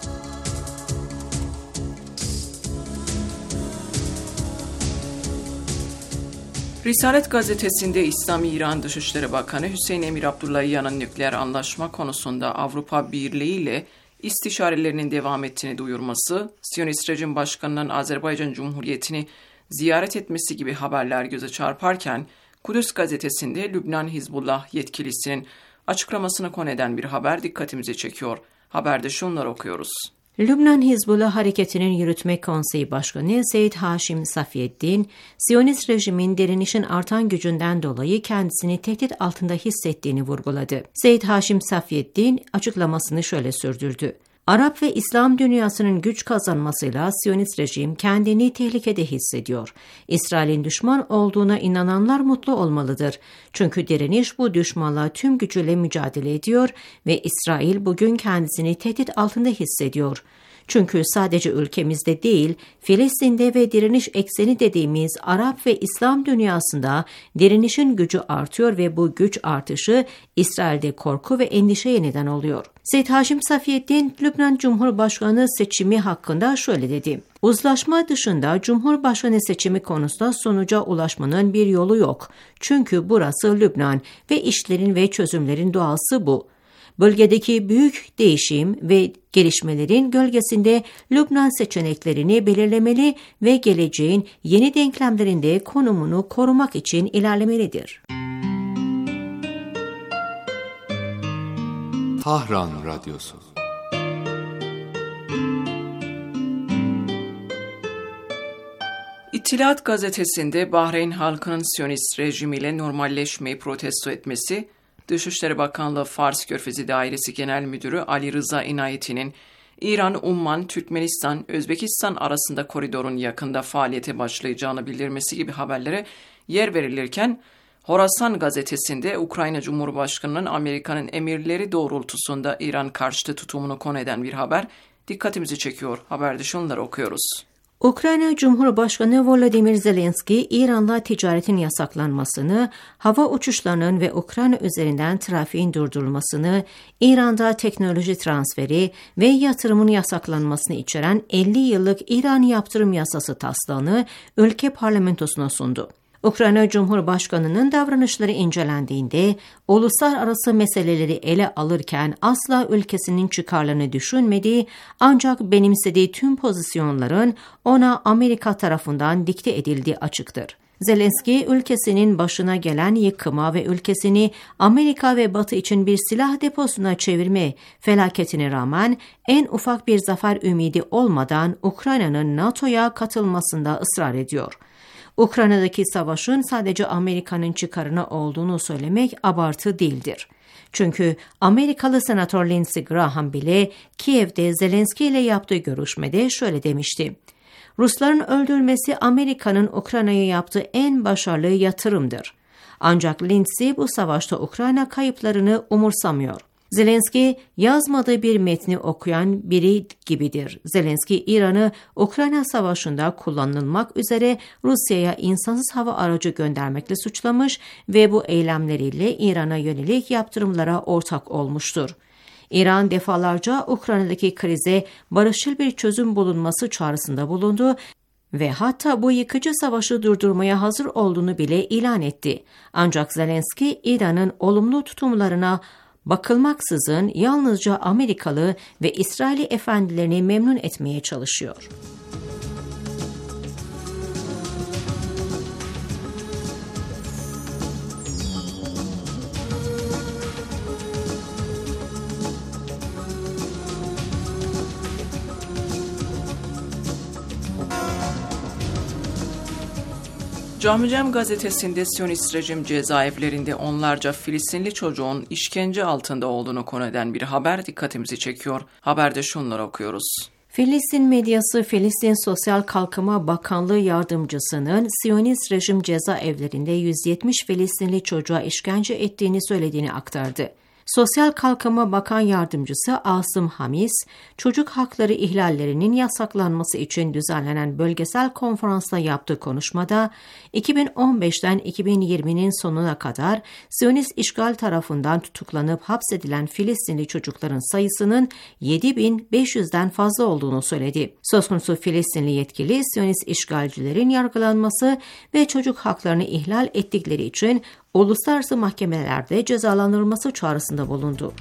Risalet gazetesinde İslami İran Dışişleri Bakanı Hüseyin Emir Abdullahiyan'ın nükleer anlaşma konusunda Avrupa Birliği ile istişarelerinin devam ettiğini duyurması, Siyonist rejim başkanının Azerbaycan Cumhuriyeti'ni ziyaret etmesi gibi haberler göze çarparken, Kudüs gazetesinde Lübnan Hizbullah yetkilisinin açıklamasını konu eden bir haber dikkatimizi çekiyor. Haberde şunları okuyoruz. Lübnan Hizbullah Hareketi'nin Yürütme Konseyi Başkanı Zeyd Haşim Safiyeddin, Siyonist rejimin direnişin artan gücünden dolayı kendisini tehdit altında hissettiğini vurguladı. Zeyd Haşim Safiyeddin açıklamasını şöyle sürdürdü. Arap ve İslam dünyasının güç kazanmasıyla Siyonist rejim kendini tehlikede hissediyor. İsrail'in düşman olduğuna inananlar mutlu olmalıdır. Çünkü direniş bu düşmanla tüm gücüyle mücadele ediyor ve İsrail bugün kendisini tehdit altında hissediyor. Çünkü sadece ülkemizde değil, Filistin'de ve direniş ekseni dediğimiz Arap ve İslam dünyasında direnişin gücü artıyor ve bu güç artışı İsrail'de korku ve endişeye neden oluyor. Seyyid Haşim Safiyettin, Lübnan Cumhurbaşkanı seçimi hakkında şöyle dedi. Uzlaşma dışında Cumhurbaşkanı seçimi konusunda sonuca ulaşmanın bir yolu yok. Çünkü burası Lübnan ve işlerin ve çözümlerin doğası bu. Bölgedeki büyük değişim ve gelişmelerin gölgesinde Lübnan seçeneklerini belirlemeli ve geleceğin yeni denklemlerinde konumunu korumak için ilerlemelidir. Tahran Radyosu. İttihat gazetesinde Bahreyn halkının Siyonist rejimiyle normalleşmeyi protesto etmesi, Dışişleri Bakanlığı Fars Körfezi Dairesi Genel Müdürü Ali Rıza İnayeti'nin İran, Umman, Türkmenistan, Özbekistan arasında koridorun yakında faaliyete başlayacağını bildirmesi gibi haberlere yer verilirken, Horasan gazetesinde Ukrayna Cumhurbaşkanı'nın Amerika'nın emirleri doğrultusunda İran karşıtı tutumunu konu eden bir haber dikkatimizi çekiyor. Haberde şunları okuyoruz. Ukrayna Cumhurbaşkanı Volodymyr Zelenski, İran'la ticaretin yasaklanmasını, hava uçuşlarının ve Ukrayna üzerinden trafiğin durdurulmasını, İran'da teknoloji transferi ve yatırımın yasaklanmasını içeren elli yıllık İran yaptırım yasası taslağını ülke parlamentosuna sundu. Ukrayna Cumhurbaşkanı'nın davranışları incelendiğinde, uluslararası meseleleri ele alırken asla ülkesinin çıkarlarını düşünmediği ancak benimsediği tüm pozisyonların ona Amerika tarafından dikte edildiği açıktır. Zelenski, ülkesinin başına gelen yıkıma ve ülkesini Amerika ve Batı için bir silah deposuna çevirme felaketine rağmen en ufak bir zafer ümidi olmadan Ukrayna'nın NATO'ya katılmasında ısrar ediyor. Ukrayna'daki savaşın sadece Amerika'nın çıkarına olduğunu söylemek abartı değildir. Çünkü Amerikalı Senatör Lindsey Graham bile Kiev'de Zelenski ile yaptığı görüşmede şöyle demişti. Rusların öldürülmesi Amerika'nın Ukrayna'ya yaptığı en başarılı yatırımdır. Ancak Lindsey bu savaşta Ukrayna kayıplarını umursamıyor. Zelenski yazmadığı bir metni okuyan biri gibidir. Zelenski, İran'ı Ukrayna Savaşı'nda kullanılmak üzere Rusya'ya insansız hava aracı göndermekle suçlamış ve bu eylemleriyle İran'a yönelik yaptırımlara ortak olmuştur. İran defalarca Ukrayna'daki krize barışçıl bir çözüm bulunması çağrısında bulundu ve hatta bu yıkıcı savaşı durdurmaya hazır olduğunu bile ilan etti. Ancak Zelenski, İran'ın olumlu tutumlarına bakılmaksızın yalnızca Amerikalı ve İsraili efendilerini memnun etmeye çalışıyor. Camicem gazetesinde Siyonist rejim cezaevlerinde onlarca Filistinli çocuğun işkence altında olduğunu konu eden bir haber dikkatimizi çekiyor. Haberde şunları okuyoruz. Filistin medyası, Filistin Sosyal Kalkınma Bakanlığı yardımcısının Siyonist rejim cezaevlerinde yüz yetmiş Filistinli çocuğa işkence ettiğini söylediğini aktardı. Sosyal Kalkınma Bakan Yardımcısı Asım Hamis, çocuk hakları ihlallerinin yasaklanması için düzenlenen bölgesel konferansla yaptığı konuşmada, iki bin on beşten iki bin yirminin sonuna kadar Siyonist işgal tarafından tutuklanıp hapsedilen Filistinli çocukların sayısının yedi bin beş yüzden fazla olduğunu söyledi. Söz konusu Filistinli yetkili, Siyonist işgalcilerin yargılanması ve çocuk haklarını ihlal ettikleri için uluslararası mahkemelerde cezalandırılması çağrısında bulundu.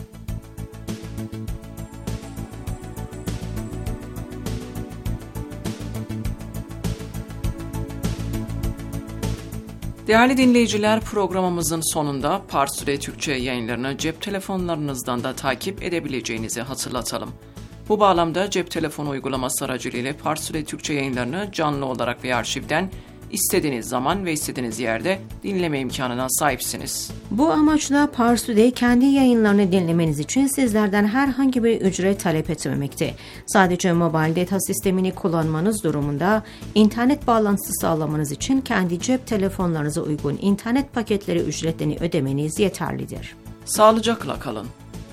Değerli dinleyiciler, programımızın sonunda Pars Today Türkçe yayınlarını cep telefonlarınızdan da takip edebileceğinizi hatırlatalım. Bu bağlamda cep telefonu uygulaması aracılığıyla Pars Today Türkçe yayınlarını canlı olarak ve arşivden istediğiniz zaman ve istediğiniz yerde dinleme imkanına sahipsiniz. Bu amaçla Pars Today kendi yayınlarını dinlemeniz için sizlerden herhangi bir ücret talep etmemekte. Sadece mobil data sistemini kullanmanız durumunda internet bağlantısı sağlamanız için kendi cep telefonlarınıza uygun internet paketleri ücretlerini ödemeniz yeterlidir. Sağlıcakla kalın.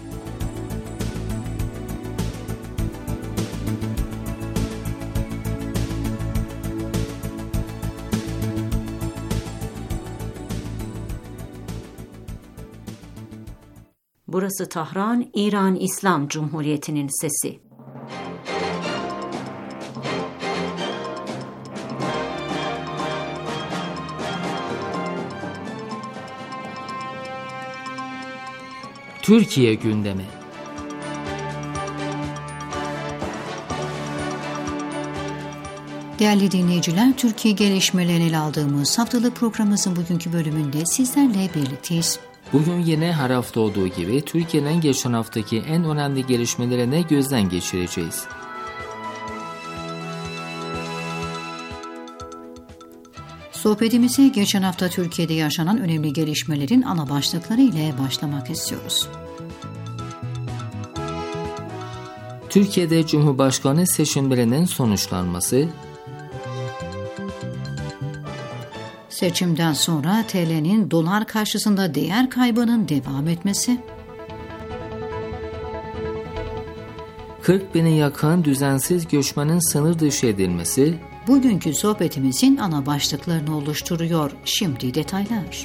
Burası Tahran, İran İslam Cumhuriyeti'nin sesi. Türkiye gündemi. Değerli dinleyiciler, Türkiye gelişmelerini ele aldığımız haftalık programımızın bugünkü bölümünde sizlerle birlikteyiz. Bugün yine her hafta olduğu gibi Türkiye'nin geçen haftaki en önemli gelişmelerine gözden geçireceğiz. Sohbetimize geçen hafta Türkiye'de yaşanan önemli gelişmelerin ana başlıkları ile başlamak istiyoruz. Türkiye'de Cumhurbaşkanı seçimlerinin sonuçlanması, seçimden sonra T L'nin dolar karşısında değer kaybının devam etmesi, kırk bine yakın düzensiz göçmenin sınır dışı edilmesi, bugünkü sohbetimizin ana başlıklarını oluşturuyor. Şimdi detaylar.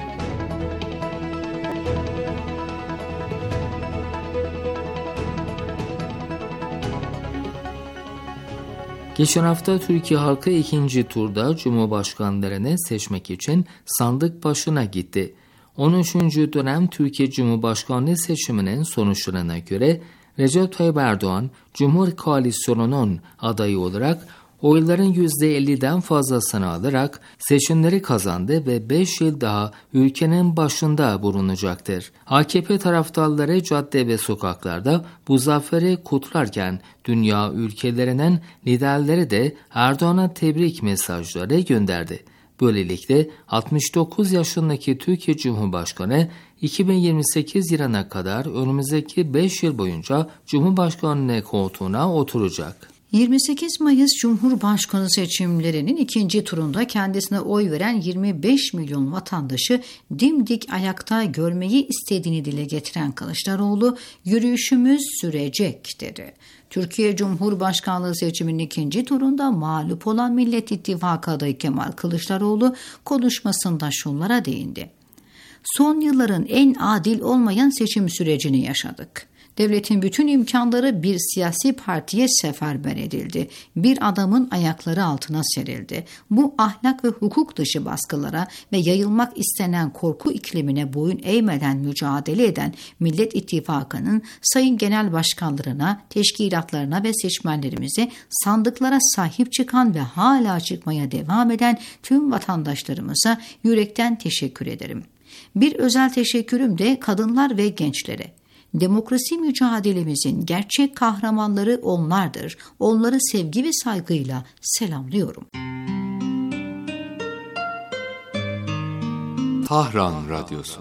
Geçen hafta Türkiye halkı ikinci turda Cumhurbaşkanlarını seçmek için sandık başına gitti. on üçüncü dönem Türkiye Cumhurbaşkanlığı seçiminin sonuçlarına göre Recep Tayyip Erdoğan, Cumhur Koalisyonu'nun adayı olarak oyların yüzde elliden fazlasını alarak seçimleri kazandı ve beş yıl daha ülkenin başında bulunacaktır. A K P taraftarları cadde ve sokaklarda bu zaferi kutlarken dünya ülkelerinin liderleri de Erdoğan'a tebrik mesajları gönderdi. Böylelikle altmış dokuz yaşındaki Türkiye Cumhurbaşkanı iki bin yirmi sekiz yılına kadar önümüzdeki beş yıl boyunca Cumhurbaşkanlığı koltuğuna oturacak. yirmi sekiz Mayıs Cumhurbaşkanı seçimlerinin ikinci turunda kendisine oy veren yirmi beş milyon vatandaşı dimdik ayakta görmeyi istediğini dile getiren Kılıçdaroğlu, "Yürüyüşümüz sürecek" dedi. Türkiye Cumhurbaşkanlığı seçiminin ikinci turunda mağlup olan Millet İttifakı adayı Kemal Kılıçdaroğlu konuşmasında şunlara değindi. "Son yılların en adil olmayan seçim sürecini yaşadık. Devletin bütün imkanları bir siyasi partiye seferber edildi. Bir adamın ayakları altına serildi. Bu ahlak ve hukuk dışı baskılara ve yayılmak istenen korku iklimine boyun eğmeden mücadele eden Millet İttifakı'nın sayın genel başkanlarına, teşkilatlarına ve seçmenlerimize sandıklara sahip çıkan ve hala çıkmaya devam eden tüm vatandaşlarımıza yürekten teşekkür ederim. Bir özel teşekkürüm de kadınlar ve gençlere. Demokrasi mücadelemizin gerçek kahramanları onlardır. Onları sevgi ve saygıyla selamlıyorum." Tahran Radyosu.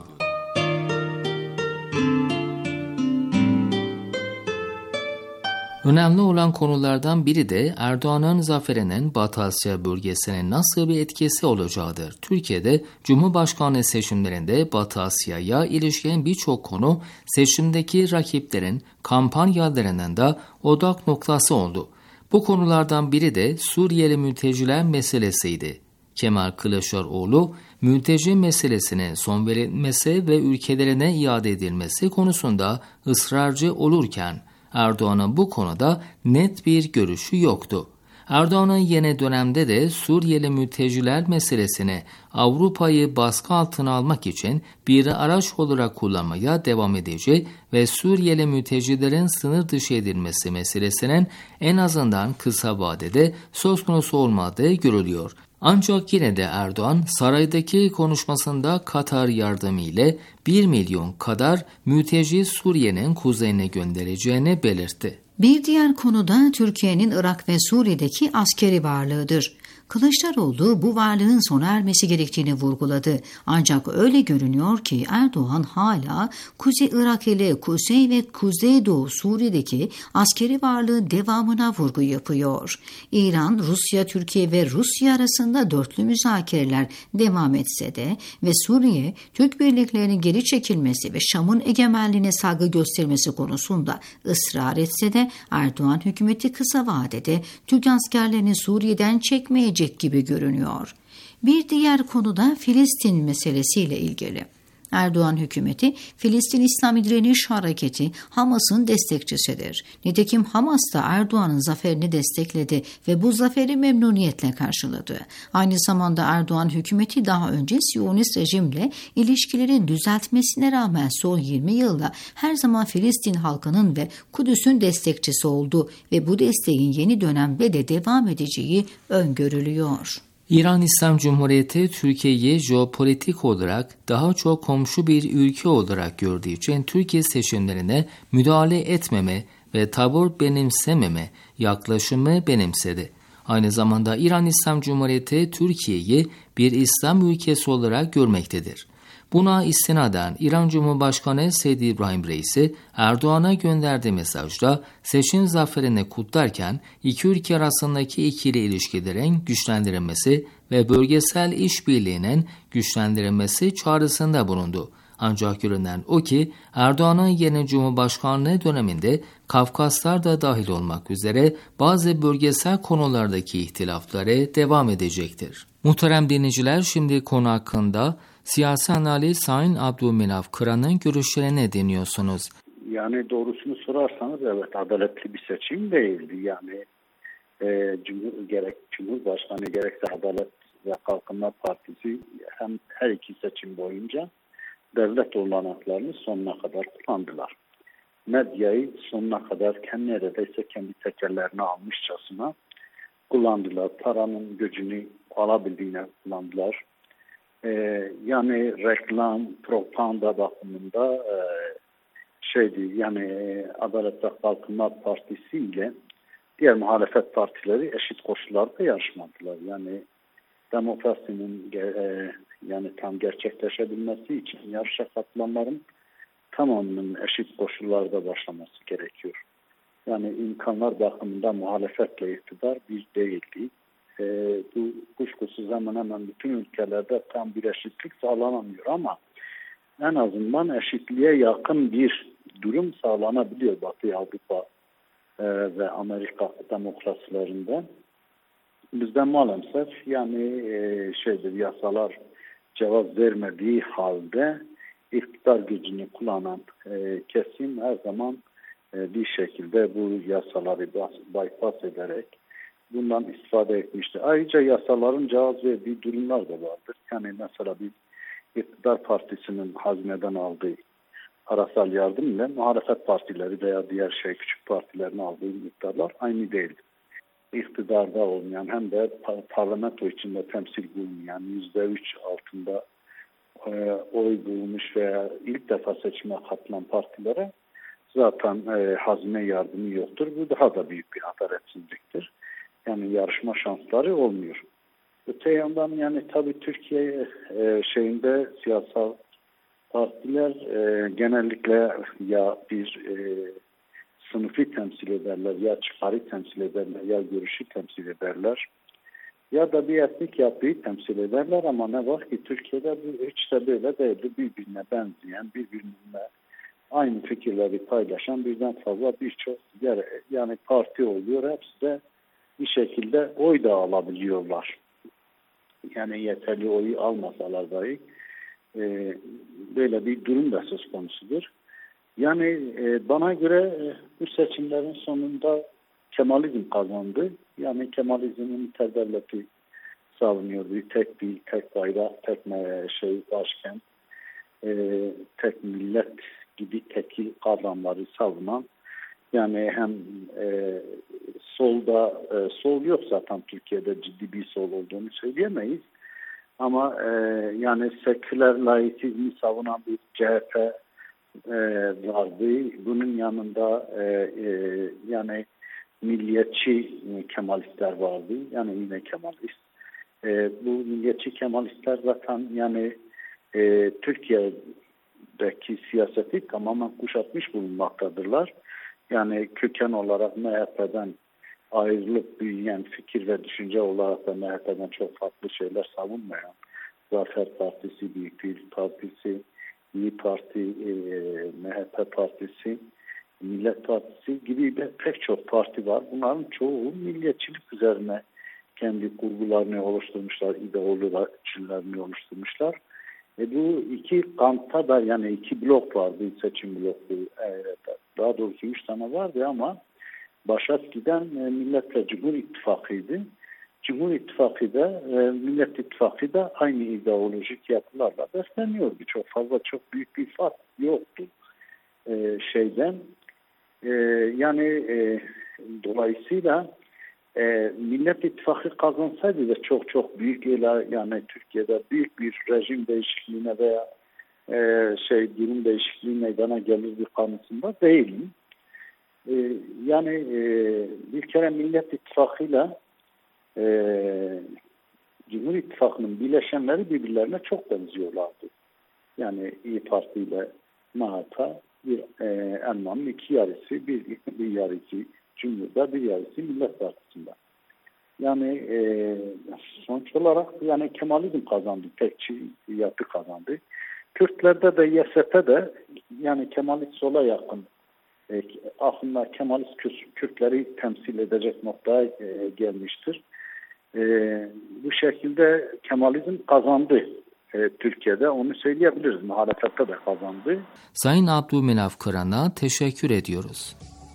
Önemli olan konulardan biri de Erdoğan'ın zaferinin Batı Asya bölgesine nasıl bir etkisi olacağıdır. Türkiye'de Cumhurbaşkanlığı seçimlerinde Batı Asya'ya ilişkin birçok konu seçimdeki rakiplerin kampanyalarının da odak noktası oldu. Bu konulardan biri de Suriyeli mülteciler meselesiydi. Kemal Kılıçdaroğlu, mülteci meselesine son verilmesi ve ülkelerine iade edilmesi konusunda ısrarcı olurken, Erdoğan'ın bu konuda net bir görüşü yoktu. Erdoğan'ın yeni dönemde de Suriyeli mülteciler meselesini Avrupa'yı baskı altına almak için bir araç olarak kullanmaya devam edeceği ve Suriyeli mültecilerin sınır dışı edilmesi meselesinin en azından kısa vadede söz konusu olmadığı görülüyor. Ancak yine de Erdoğan saraydaki konuşmasında Katar yardımı ile bir milyon kadar mülteci Suriye'nin kuzeyine göndereceğini belirtti. Bir diğer konu da Türkiye'nin Irak ve Suriye'deki askeri varlığıdır. Kılıçdaroğlu bu varlığın sona ermesi gerektiğini vurguladı. Ancak öyle görünüyor ki Erdoğan hala Kuzey Irak ile Kuzey ve Kuzeydoğu Suriye'deki askeri varlığın devamına vurgu yapıyor. İran, Rusya, Türkiye ve Rusya arasında dörtlü müzakereler devam etse de ve Suriye, Türk birliklerinin geri çekilmesi ve Şam'ın egemenliğine saygı göstermesi konusunda ısrar etse de Erdoğan hükümeti kısa vadede Türk askerlerini Suriye'den çekmeyecek gibi görünüyor. Bir diğer konu da Filistin meselesiyle ilgili. Erdoğan hükümeti Filistin İslami Direniş Hareketi Hamas'ın destekçisidir. Nitekim Hamas da Erdoğan'ın zaferini destekledi ve bu zaferi memnuniyetle karşıladı. Aynı zamanda Erdoğan hükümeti daha önce Siyonist rejimle ilişkileri düzeltmesine rağmen son yirmi yılda her zaman Filistin halkının ve Kudüs'ün destekçisi oldu ve bu desteğin yeni dönemde de devam edeceği öngörülüyor. İran İslam Cumhuriyeti Türkiye'yi jeopolitik olarak daha çok komşu bir ülke olarak gördüğü için Türkiye seçimlerine müdahale etmeme ve tavır benimsememe yaklaşımı benimsedi. Aynı zamanda İran İslam Cumhuriyeti Türkiye'yi bir İslam ülkesi olarak görmektedir. Buna istinaden İran Cumhurbaşkanı Seyyid İbrahim Reisi Erdoğan'a gönderdiği mesajda seçim zaferini kutlarken iki ülke arasındaki ikili ilişkilerin güçlendirilmesi ve bölgesel işbirliğinin güçlendirilmesi çağrısında bulundu. Ancak görünen o ki Erdoğan'ın yeni Cumhurbaşkanlığı döneminde Kafkaslar da dahil olmak üzere bazı bölgesel konulardaki ihtilafları devam edecektir. Muhterem dinleyiciler, şimdi konu hakkında siyasi analist Sayın Abdülmenaf Kıran'ın görüşlerini dinliyorsunuz. Yani doğrusunu sorarsanız evet, adaletli bir seçim değildi. Yani e, Cumhur, gerek Cumhurbaşkanı gerekse Adalet ve Kalkınma Partisi hem her iki seçim boyunca devlet olanaklarını sonuna kadar kullandılar. Medyayı sonuna kadar kendi neredeyse kendi tekerlerine almışçasına kullandılar. Paranın gücünü alabildiğine kullandılar. Ee, yani reklam, propaganda bakımında e, şeydi, yani Adalet ve Kalkınma Partisi ile diğer muhalefet partileri eşit koşullarda yarışmadılar. Yani demokrasinin e, yani tam gerçekleşebilmesi için yarışa katılanların tamamının eşit koşullarda başlaması gerekiyor. Yani imkanlar bakımında muhalefetle iktidar bir değildi. E, bu kuşkusuz hemen hemen bütün ülkelerde tam bir eşitlik sağlanamıyor ama en azından eşitliğe yakın bir durum sağlanabiliyor Batı Avrupa e, ve Amerika demokrasilerinde. Bizde maalesef yani e, şeydir, yasalar cevap vermediği halde iktidar gücünü kullanan e, kesim her zaman e, bir şekilde bu yasaları bypass ederek bundan istifade etmiştir. Ayrıca yasaların cevap verdiği durumlar da vardır. Yani mesela bir iktidar partisinin hazineden aldığı parasal yardım ile muhalefet partileri veya diğer şey küçük partilerin aldığı miktarlar aynı değil. İktidarda olmayan hem de parlamento içinde temsil bulunmayan yüzde üç altında e, oy bulmuş veya ilk defa seçime katılan partilere zaten e, hazine yardımı yoktur. Bu daha da büyük bir adaletsizliktir. Yani yarışma şansları olmuyor. Öte yandan yani tabii Türkiye e, şeyinde siyasal partiler e, genellikle ya bir e, sınıfı temsil ederler, ya çıkarı temsil ederler, ya görüşü temsil ederler, ya da bir etnik yapıyı temsil ederler ama ne var ki Türkiye'de bu hiç de böyle değil. Birbirine benzeyen, birbirine aynı fikirleri paylaşan birden fazla birçok yer, yani parti oluyor. Hepsi de bir şekilde oy da alabiliyorlar. Yani yeterli oyu almasalar dahi e, böyle bir durum da söz konusudur. Yani e, bana göre e, bu seçimlerin sonunda Kemalizm kazandı. Yani Kemalizmin devleti savunuyordu. Tek bir, tek bayrak, tek şey başkent, e, tek millet gibi tekil kavramları savunan, yani hem e, solda e, sol yok zaten Türkiye'de, ciddi bir sol olduğunu söyleyemeyiz. Ama e, yani seküler laizmi savunan bir C H P e, vardı. Bunun yanında e, e, yani milliyetçi Kemalistler vardı. Yani yine Kemalist. E, bu milliyetçi Kemalistler zaten yani e, Türkiye'deki siyaseti tamamen kuşatmış bulunmaktadırlar. Yani köken olarak M H P'den ayrılıp büyüyen fikir ve düşünce olarak da M H P'den çok farklı şeyler savunmayan Zafer Partisi, Büyük Birlik Partisi, İyi Parti, e, M H P Partisi, Millet Partisi gibi pek çok parti var. Bunların çoğu milliyetçilik üzerine kendi kurgularını oluşturmuşlar, ideolojilerini oluşturmuşlar. E bu iki kampta da yani iki blok vardı, seçim bloku. E, daha doğrusu üç tane vardı ama başat giden e, Millet ve Cumhur İttifakı'ydı. Cumhur İttifakı da, e, Millet İttifakı da aynı ideolojik yapılarla besleniyordu. Çok fazla, çok büyük bir fark yoktu e, şeyden. E, yani e, dolayısıyla e, Millet İttifakı kazansaydı da çok çok büyük yani Türkiye'de büyük bir rejim değişikliğine veya e, şey durum değişikliği meydana gelirdi kanısında değilim. E, yani e, bir kere Millet İttifakı'yla e, Cumhur İttifakı'nın bileşenleri birbirlerine çok benziyorlardı. Yani İyi Parti ile M H P bir e, Elman'ın iki yarısı, bir, bir yarısı Cumhur'da, bir yarısı Millet Partisi'nde. Yani e, sonuç olarak yani Kemalizm kazandı, tekçi yapı kazandı. Kürtlerde de Y S P de yani Kemalist sola yakın e, aslında Kemalist Kürtleri temsil edecek noktaya e, gelmiştir. E, bu şekilde Kemalizm kazandı. E, Türkiye'de onu söyleyebiliriz. Muhalefette de kazandı. Sayın Abdülmenaf Kıran'a teşekkür ediyoruz.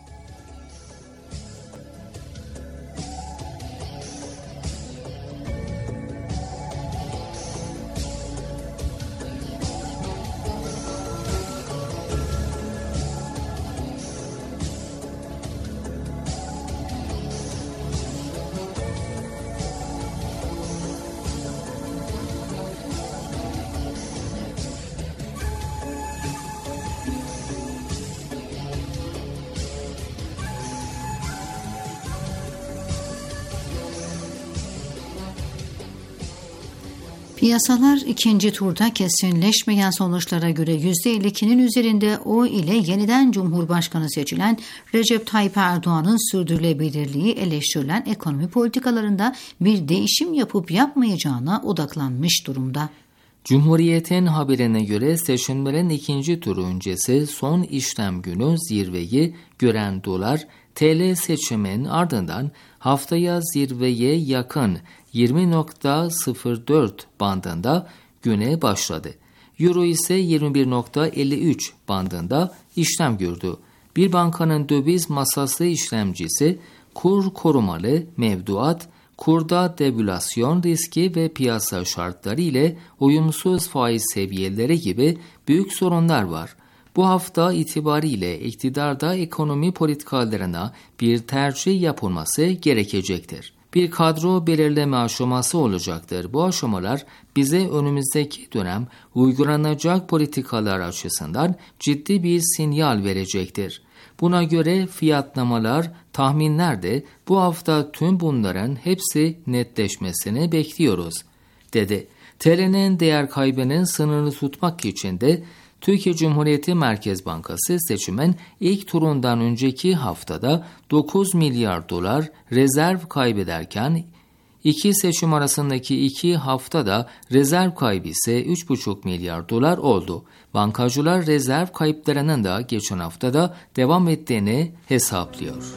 Piyasalar ikinci turda kesinleşmeyen sonuçlara göre yüzde elli ikinin üzerinde oy ile yeniden Cumhurbaşkanı seçilen Recep Tayyip Erdoğan'ın sürdürülebilirliği eleştirilen ekonomi politikalarında bir değişim yapıp yapmayacağına odaklanmış durumda. Cumhuriyet'in haberine göre seçimlerin ikinci turu öncesi son işlem günü zirveyi gören dolar T L seçimin ardından haftaya zirveye yakın yirmi nokta sıfır dört bandında güne başladı. Euro ise yirmi bir nokta elli üç bandında işlem gördü. Bir bankanın döviz masası işlemcisi kur korumalı mevduat, kurda devalüasyon riski ve piyasa şartları ile uyumsuz faiz seviyeleri gibi büyük sorunlar var. Bu hafta itibariyle iktidarda ekonomi politikalarına bir tercih yapılması gerekecektir. Bir kadro belirleme aşaması olacaktır. Bu aşamalar bize önümüzdeki dönem uygulanacak politikalar açısından ciddi bir sinyal verecektir. Buna göre fiyatlamalar, tahminler de bu hafta tüm bunların hepsi netleşmesini bekliyoruz, dedi. T L'nin değer kaybını sınırlı tutmak için de Türkiye Cumhuriyeti Merkez Bankası seçimin ilk turundan önceki haftada dokuz milyar dolar rezerv kaybederken iki seçim arasındaki iki haftada rezerv kaybı ise üç buçuk milyar dolar oldu. Bankacılar rezerv kayıplarının da geçen haftada devam ettiğini hesaplıyor.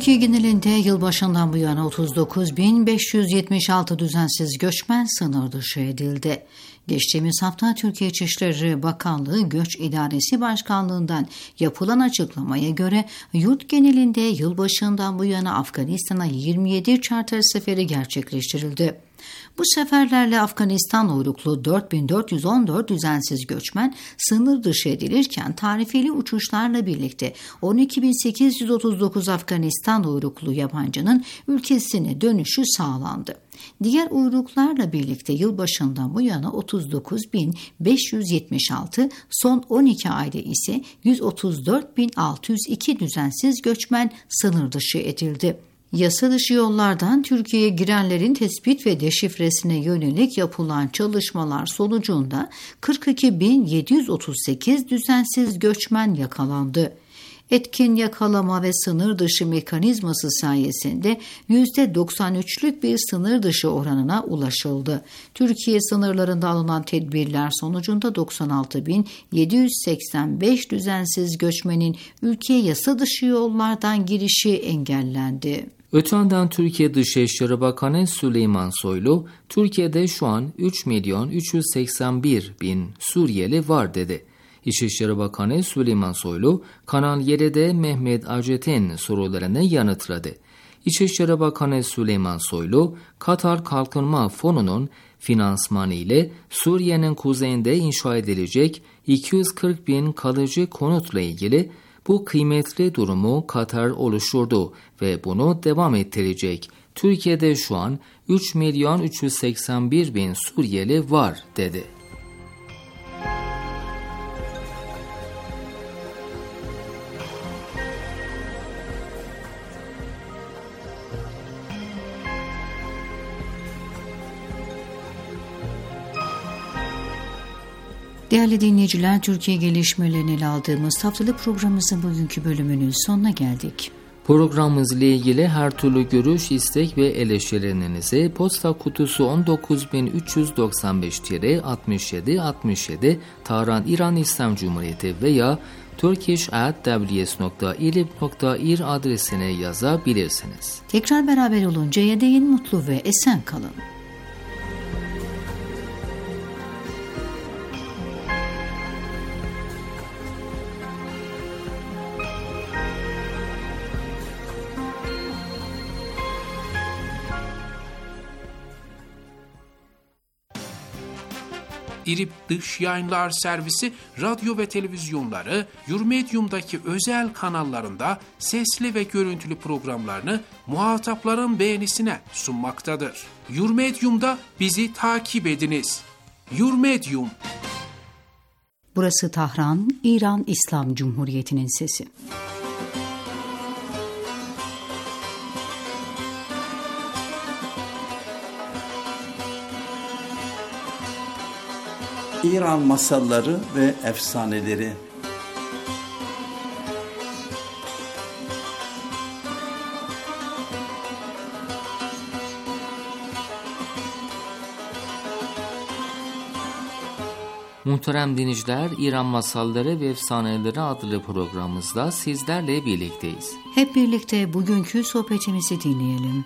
Türkiye genelinde yılbaşından bu yana otuz dokuz bin beş yüz yetmiş altı düzensiz göçmen sınır dışı edildi. Geçtiğimiz hafta Türkiye İçişleri Bakanlığı Göç İdaresi Başkanlığı'ndan yapılan açıklamaya göre yurt genelinde yılbaşından bu yana Afganistan'a yirmi yedi charter seferi gerçekleştirildi. Bu seferlerle Afganistan uyruklu dört bin dört yüz on dört düzensiz göçmen sınır dışı edilirken tarifeli uçuşlarla birlikte on iki bin sekiz yüz otuz dokuz Afganistan uyruklu yabancının ülkesine dönüşü sağlandı. Diğer uyruklarla birlikte yılbaşından bu yana otuz dokuz bin beş yüz yetmiş altı, son on iki ayda ise yüz otuz dört bin altı yüz iki düzensiz göçmen sınır dışı edildi. Yasa dışı yollardan Türkiye'ye girenlerin tespit ve deşifresine yönelik yapılan çalışmalar sonucunda kırk iki bin yedi yüz otuz sekiz düzensiz göçmen yakalandı. Etkin yakalama ve sınır dışı mekanizması sayesinde yüzde doksan üçlük bir sınır dışı oranına ulaşıldı. Türkiye sınırlarında alınan tedbirler sonucunda doksan altı bin yedi yüz seksen beş düzensiz göçmenin ülkeye yasa dışı yollardan girişi engellendi. Öte yandan Türkiye Dışişleri Bakanı Süleyman Soylu, Türkiye'de şu an üç milyon üç yüz seksen bir bin Suriyeli var dedi. İçişleri Bakanı Süleyman Soylu, Kanal yedi'de Mehmet Acet'in sorularını yanıtladı. İçişleri Bakanı Süleyman Soylu, Katar Kalkınma Fonu'nun finansmanı ile Suriye'nin kuzeyinde inşa edilecek iki yüz kırk bin kalıcı konutla ilgili bu kıymetli durumu Katar oluşturdu ve bunu devam ettirecek. Türkiye'de şu an üç milyon üç yüz seksen bir bin Suriyeli var dedi. Değerli dinleyiciler, Türkiye gelişmelerini ele aldığımız haftalık programımızın bugünkü bölümünün sonuna geldik. Programımızla ilgili her türlü görüş, istek ve eleştirilerinizi posta kutusu on dokuz bin üç yüz doksan beş altmış yedi altmış yedi Tahran İran İslam Cumhuriyeti veya turkish at w s nokta ilib nokta ir adresine yazabilirsiniz. Tekrar beraber oluncaya değin mutlu ve esen kalın. İrip Dış Yayınlar Servisi radyo ve televizyonları Yurmedium'daki özel kanallarında sesli ve görüntülü programlarını muhatapların beğenisine sunmaktadır. Yurmedium'da bizi takip ediniz. Yurmedium. Burası Tahran, İran İslam Cumhuriyeti'nin sesi. İran masalları ve efsaneleri. Muhterem dinleyiciler, İran Masalları ve Efsaneleri adlı programımızda sizlerle birlikteyiz. Hep birlikte bugünkü sohbetimizi dinleyelim.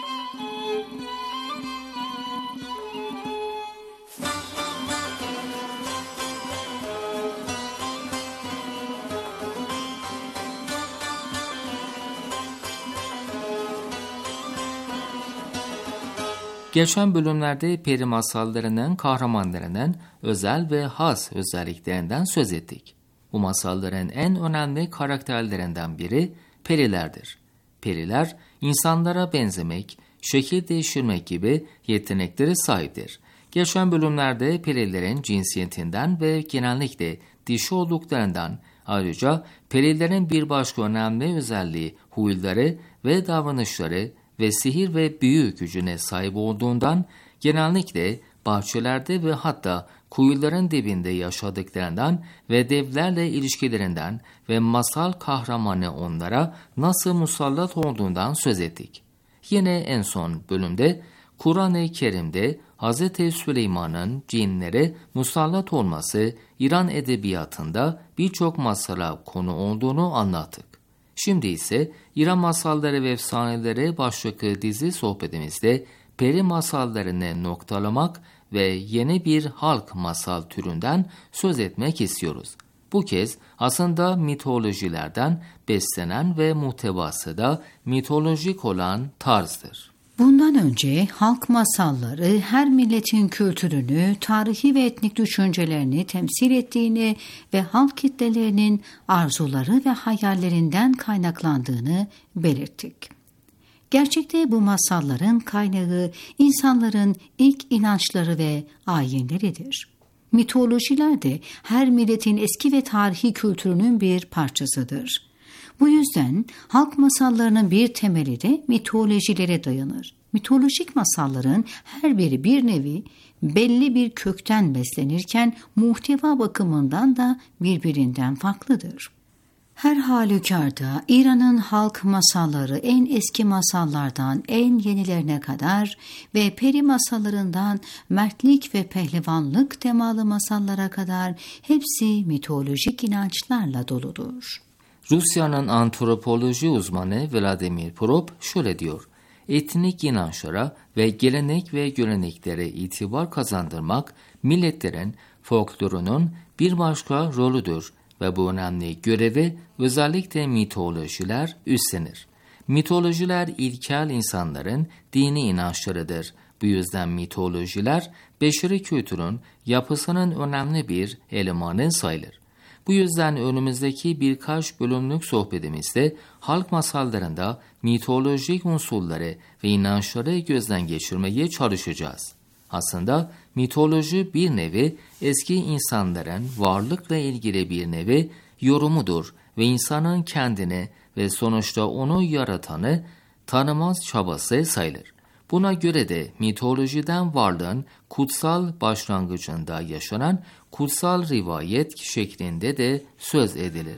Geçen bölümlerde peri masallarının kahramanlarının özel ve has özelliklerinden söz ettik. Bu masalların en önemli karakterlerinden biri perilerdir. Periler, insanlara benzemek, şekil değiştirmek gibi yeteneklere sahiptir. Geçen bölümlerde perilerin cinsiyetinden ve genellikle dişi olduklarından, ayrıca perilerin bir başka önemli özelliği huyları ve davranışları ve sihir ve büyü gücüne sahip olduğundan genellikle bahçelerde ve hatta kuyuların dibinde yaşadıklarından ve devlerle ilişkilerinden ve masal kahramanı onlara nasıl musallat olduğundan söz ettik. Yine en son bölümde Kur'an-ı Kerim'de Hz. Süleyman'ın cinlere musallat olması İran edebiyatında birçok masala konu olduğunu anlattık. Şimdi ise İran masalları ve efsaneleri başlıklı dizi sohbetimizde peri masallarını noktalamak ve yeni bir halk masal türünden söz etmek istiyoruz. Bu kez aslında mitolojilerden beslenen ve muhtevası da mitolojik olan tarzdır. Bundan önce halk masalları her milletin kültürünü, tarihi ve etnik düşüncelerini temsil ettiğini ve halk kitlelerinin arzuları ve hayallerinden kaynaklandığını belirttik. Gerçekte bu masalların kaynağı insanların ilk inançları ve ayinleridir. Mitolojiler de her milletin eski ve tarihi kültürünün bir parçasıdır. Bu yüzden halk masallarının bir temeli de mitolojilere dayanır. Mitolojik masalların her biri bir nevi belli bir kökten beslenirken muhteva bakımından da birbirinden farklıdır. Her halükarda İran'ın halk masalları en eski masallardan en yenilerine kadar ve peri masallarından mertlik ve pehlivanlık temalı masallara kadar hepsi mitolojik inançlarla doludur. Rusya'nın antropoloji uzmanı Vladimir Prop şöyle diyor: etnik inançlara ve gelenek ve göreneklere itibar kazandırmak milletlerin folklorunun bir başka rolüdür ve bu önemli görevi özellikle mitolojiler üstlenir. Mitolojiler ilkel insanların dini inançlarıdır. Bu yüzden mitolojiler beşeri kültürün yapısının önemli bir elemanı sayılır. Bu yüzden önümüzdeki birkaç bölümlük sohbetimizde halk masallarında mitolojik unsurları ve inançları gözden geçirmeye çalışacağız. Aslında mitoloji bir nevi eski insanların varlıkla ilgili bir nevi yorumudur ve insanın kendini ve sonuçta onu yaratanı tanımaz çabası sayılır. Buna göre de mitolojiden varlığın kutsal başlangıcında yaşanan kutsal rivayet şeklinde de söz edilir.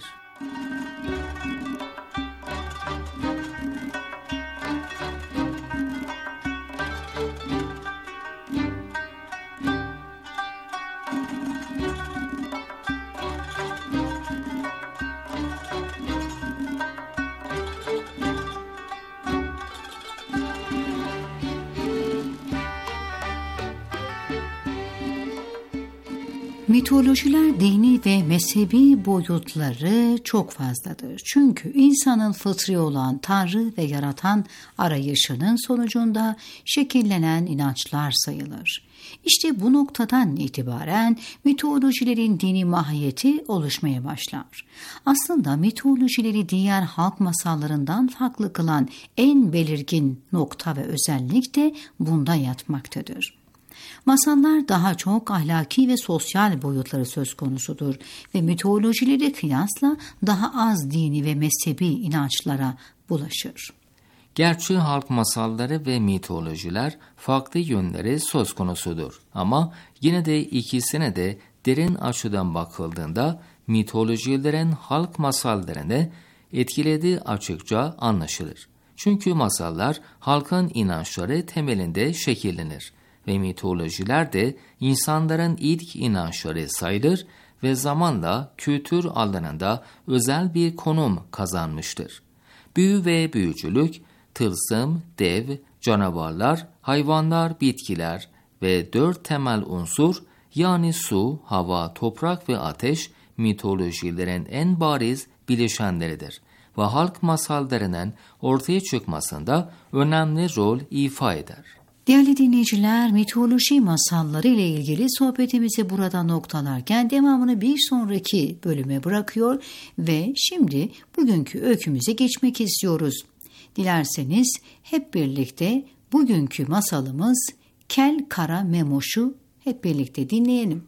Mitolojiler dini ve mezhebi boyutları çok fazladır. Çünkü insanın fıtri olan Tanrı ve yaratan arayışının sonucunda şekillenen inançlar sayılır. İşte bu noktadan itibaren mitolojilerin dini mahiyeti oluşmaya başlar. Aslında mitolojileri diğer halk masallarından farklı kılan en belirgin nokta ve özellik de bunda yatmaktadır. Masallar daha çok ahlaki ve sosyal boyutları söz konusudur ve mitolojilere kıyasla daha az dini ve mezhebi inançlara bulaşır. Gerçi halk masalları ve mitolojiler farklı yönleri söz konusudur ama yine de ikisine de derin açıdan bakıldığında mitolojilerin halk masallarını etkilediği açıkça anlaşılır. Çünkü masallar halkın inançları temelinde şekillenir ve mitolojiler de insanların ilk inançları sayılır ve zamanla kültür alanında özel bir konum kazanmıştır. Büyü ve büyücülük, tılsım, dev, canavarlar, hayvanlar, bitkiler ve dört temel unsur yani su, hava, toprak ve ateş mitolojilerin en bariz bileşenleridir ve halk masallarının ortaya çıkmasında önemli rol ifa eder. Değerli dinleyiciler, mitoloji masalları ile ilgili sohbetimizi burada noktalarken devamını bir sonraki bölüme bırakıyor ve şimdi bugünkü öykümüze geçmek istiyoruz. Dilerseniz hep birlikte bugünkü masalımız Kel Kara Memoş'u hep birlikte dinleyelim.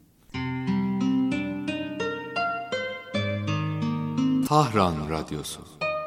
Tahran Radyosu.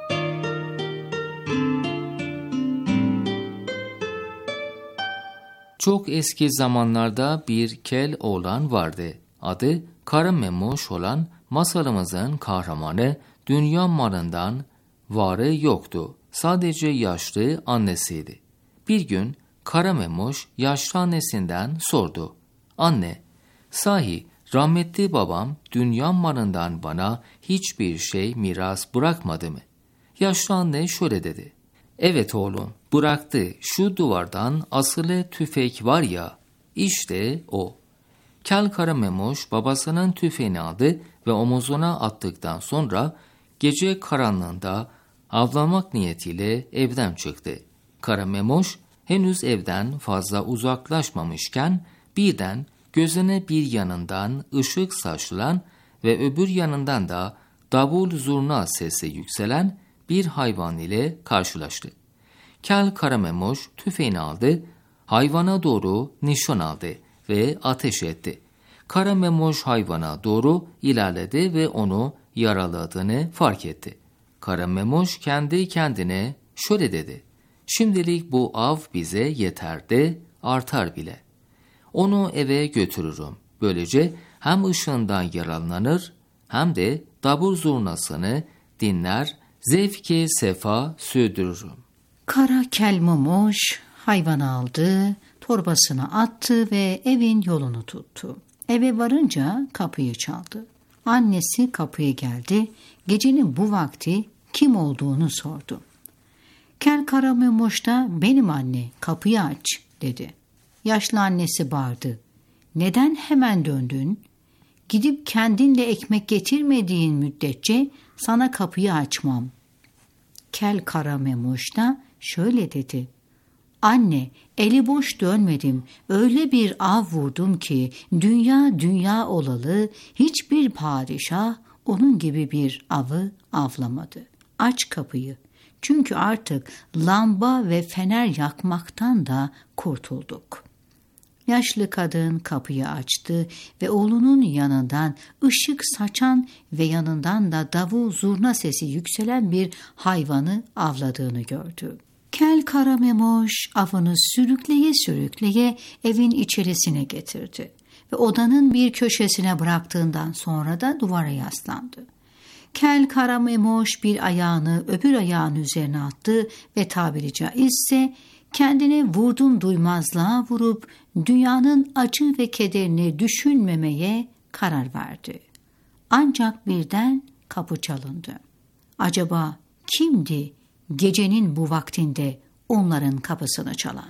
Çok eski zamanlarda bir kel oğlan vardı. Adı Kara Memoş olan masalımızın kahramanı dünya malından varı yoktu. Sadece yaşlı annesiydi. Bir gün Kara Memoş yaşlı annesinden sordu. Anne, sahi rahmetli babam dünya malından bana hiçbir şey miras bırakmadı mı? Yaşlı anne şöyle dedi. Evet oğlum, bıraktı, şu duvardan asılı tüfek var ya, işte o. Kel Kara Memoş babasının tüfeğini aldı ve omuzuna attıktan sonra gece karanlığında avlamak niyetiyle evden çıktı. Kara Memoş henüz evden fazla uzaklaşmamışken birden gözüne bir yanından ışık saçılan ve öbür yanından da davul zurna sesi yükselen bir hayvan ile karşılaştı. Kel Kara Memoş tüfeğini aldı, hayvana doğru nişan aldı ve ateş etti. Kara Memoş hayvana doğru ilerledi ve onu yaraladığını fark etti. Kara Memoş kendi kendine şöyle dedi. Şimdilik bu av bize yeter de artar bile. Onu eve götürürüm. Böylece hem ışığından yararlanır hem de davul zurnasını dinler, zevki sefa sürdürürüm. Kara Kel Memoş hayvanı aldı, torbasına attı ve evin yolunu tuttu. Eve varınca kapıyı çaldı. Annesi kapıya geldi, gecenin bu vakti kim olduğunu sordu. Kel Kara Memoş da benim anne, kapıyı aç dedi. Yaşlı annesi bağırdı. Neden hemen döndün? Gidip kendinle ekmek getirmediğin müddetçe sana kapıyı açmam. Kel Kara Memoş da şöyle dedi. Anne, eli boş dönmedim. Öyle bir av vurdum ki dünya dünya olalı hiçbir padişah onun gibi bir avı avlamadı. Aç kapıyı. Çünkü artık lamba ve fener yakmaktan da kurtulduk. Yaşlı kadın kapıyı açtı ve oğlunun yanından ışık saçan ve yanından da davul zurna sesi yükselen bir hayvanı avladığını gördü. Kel Kara Memoş avını sürükleye sürükleye evin içerisine getirdi ve odanın bir köşesine bıraktığından sonra da duvara yaslandı. Kel Kara Memoş bir ayağını öbür ayağının üzerine attı ve tabiri caizse kendini vurdum duymazlığa vurup dünyanın acı ve kederini düşünmemeye karar verdi. Ancak birden kapı çalındı. Acaba kimdi gecenin bu vaktinde onların kapısını çalan?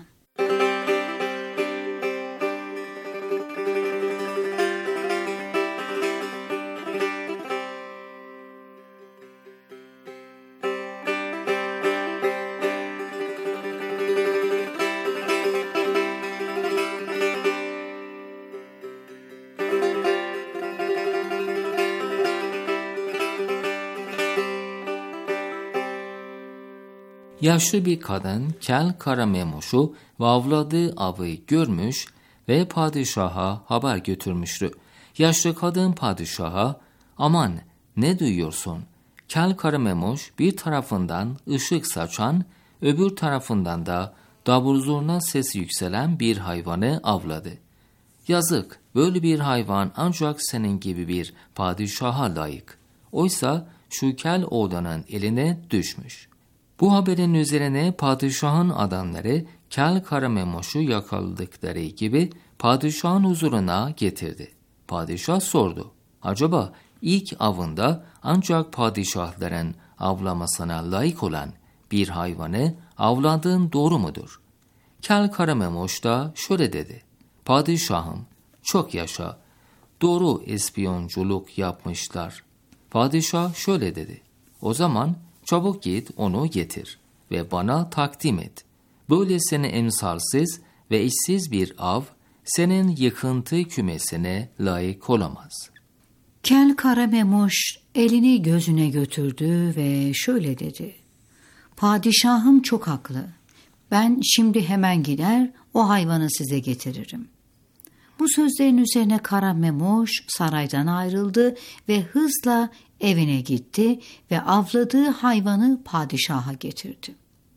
Yaşlı bir kadın Kel Kara Memoş'u ve avladığı avı görmüş ve padişaha haber götürmüştü. Yaşlı kadın padişaha, aman ne duyuyorsun? Kel Kara Memoş bir tarafından ışık saçan, öbür tarafından da davul zurna sesi yükselen bir hayvanı avladı. Yazık, böyle bir hayvan ancak senin gibi bir padişaha layık. Oysa şu kel oğlanın eline düşmüş. Bu haberin üzerine padişahın adamları Kel Kara Memoş'u yakaladıkları gibi padişahın huzuruna getirdi. Padişah sordu. Acaba ilk avında ancak padişahların avlamasına layık olan bir hayvanı avladığın doğru mudur? Kel Kara Memoş da şöyle dedi. Padişahım, çok yaşa. Doğru ispiyonculuk yapmışlar. Padişah şöyle dedi. O zaman çabuk git onu getir ve bana takdim et. Böylesine emsalsiz ve eşsiz bir av senin yıkıntı kümesine layık olamaz. Kel Kara Memoş elini gözüne götürdü ve şöyle dedi. Padişahım çok haklı. Ben şimdi hemen gider o hayvanı size getiririm. Bu sözlerin üzerine Kara Memoş saraydan ayrıldı ve hızla evine gitti ve avladığı hayvanı padişaha getirdi.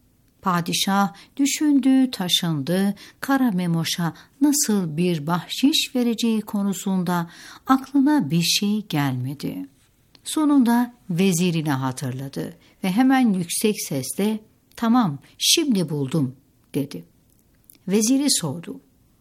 Padişah düşündü, taşındı, Kara Memoş'a nasıl bir bahşiş vereceği konusunda aklına bir şey gelmedi. Sonunda vezirini hatırladı ve hemen yüksek sesle "Tamam, şimdi buldum." dedi. Veziri sordu.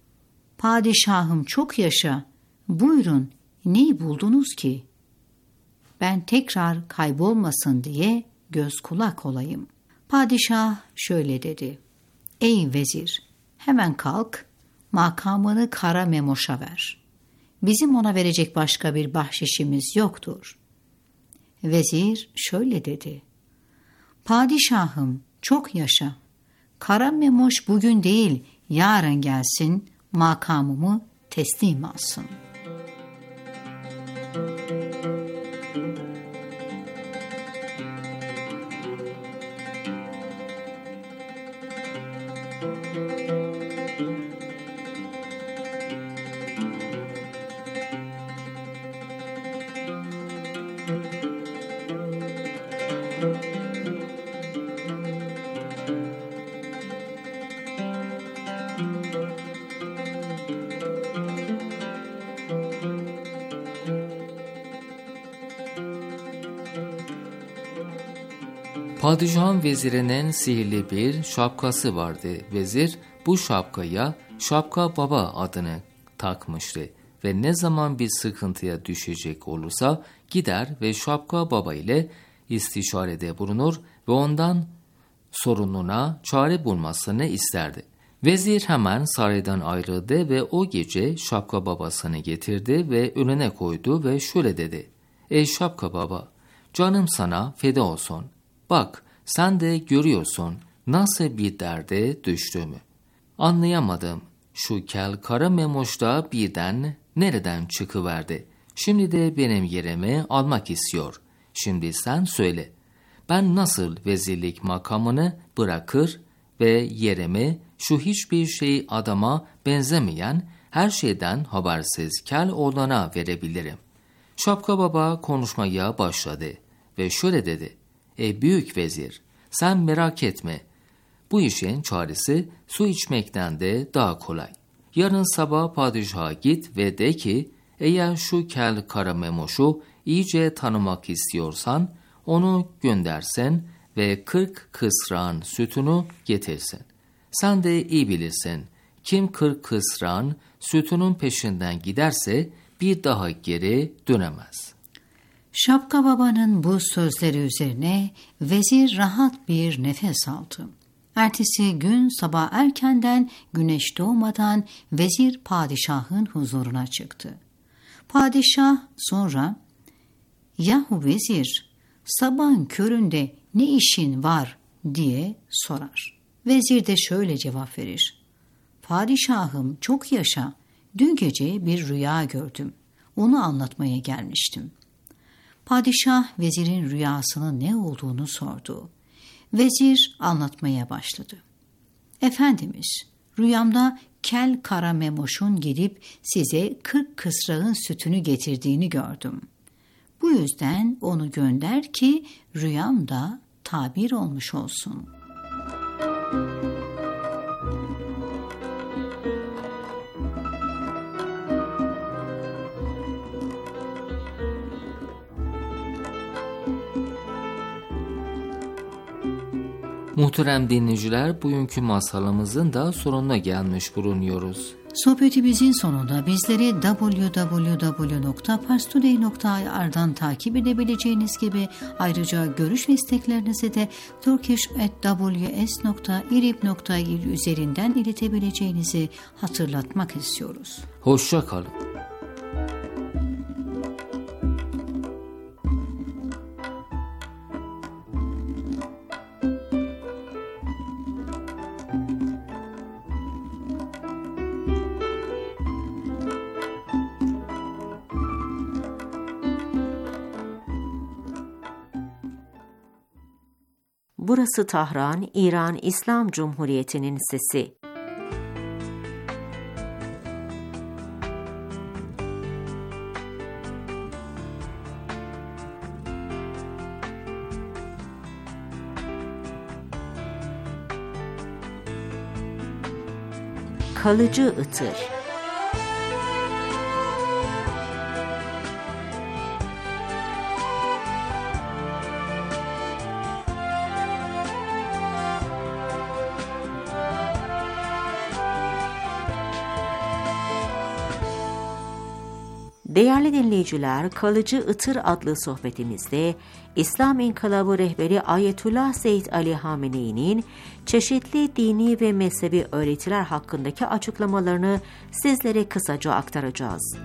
"Padişahım çok yaşa, buyurun, neyi buldunuz ki?" "Ben tekrar kaybolmasın diye göz kulak olayım. Padişah şöyle dedi: Ey vezir, hemen kalk, makamını Kara Memoş'a ver. Bizim ona verecek başka bir bahşişimiz yoktur. Vezir şöyle dedi: Padişahım, çok yaşa. Kara Memoş bugün değil, yarın gelsin, makamımı teslim alsın. Padişahın vezirinin sihirli bir şapkası vardı. Vezir bu şapkaya Şapka Baba adını takmıştı ve ne zaman bir sıkıntıya düşecek olursa gider ve Şapka Baba ile istişarede bulunur ve ondan sorununa çare bulmasını isterdi. Vezir hemen saraydan ayrıldı ve o gece Şapka Babasını getirdi ve önüne koydu ve şöyle dedi: Ey Şapka Baba, canım sana feda olsun. Bak, sen de görüyorsun nasıl bir derde düştüğümü. Anlayamadım. Şu kel Kara Memoş da birden nereden çıkıverdi. Şimdi de benim yerimi almak istiyor. Şimdi sen söyle. Ben nasıl vezirlik makamını bırakır ve yerimi şu hiçbir şey adama benzemeyen, her şeyden habersiz kel oğlana verebilirim? Şapka Baba konuşmaya başladı ve şöyle dedi: Ey büyük vezir, sen merak etme. Bu işin çaresi su içmekten de daha kolay. Yarın sabah padişaha git ve de ki, eğer şu kel Kara Memoş'u iyice tanımak istiyorsan, onu göndersen ve kırk kısrağın sütünü getirsin. Sen de iyi bilirsin, kim kırk kısrağın sütünün peşinden giderse bir daha geri dönemez. Şapka Baba'nın bu sözleri üzerine vezir rahat bir nefes aldı. Ertesi gün sabah erkenden, güneş doğmadan vezir padişahın huzuruna çıktı. Padişah sonra, yahu vezir, sabahın köründe ne işin var diye sorar. Vezir de şöyle cevap verir: Padişahım, çok yaşa, dün gece bir rüya gördüm, onu anlatmaya gelmiştim. Padişah vezirin rüyasının ne olduğunu sordu. Vezir anlatmaya başladı. Efendimiz, rüyamda kel Kara Memoş'un gidip size kırk kısrağın sütünü getirdiğini gördüm. Bu yüzden onu gönder ki rüyam da tabir olmuş olsun. Muhterem dinleyiciler, bugünkü masalımızın da sonuna gelmiş bulunuyoruz. Sohbetimizin sonunda bizleri double-u double-u double-u nokta parstoday nokta i r'dan takip edebileceğiniz gibi ayrıca görüş ve isteklerinizi de turkish at w s nokta irib nokta il üzerinden iletebileceğinizi hatırlatmak istiyoruz. Hoşça kalın. Burası Tahran, İran İslam Cumhuriyeti'nin sesi. Kalıcı ıtır. Değerli dinleyiciler, Kalıcı Itır adlı sohbetimizde İslam İnkılabı rehberi Ayetullah Seyyid Ali Hamenei'nin çeşitli dini ve mezhebi öğretiler hakkındaki açıklamalarını sizlere kısaca aktaracağız.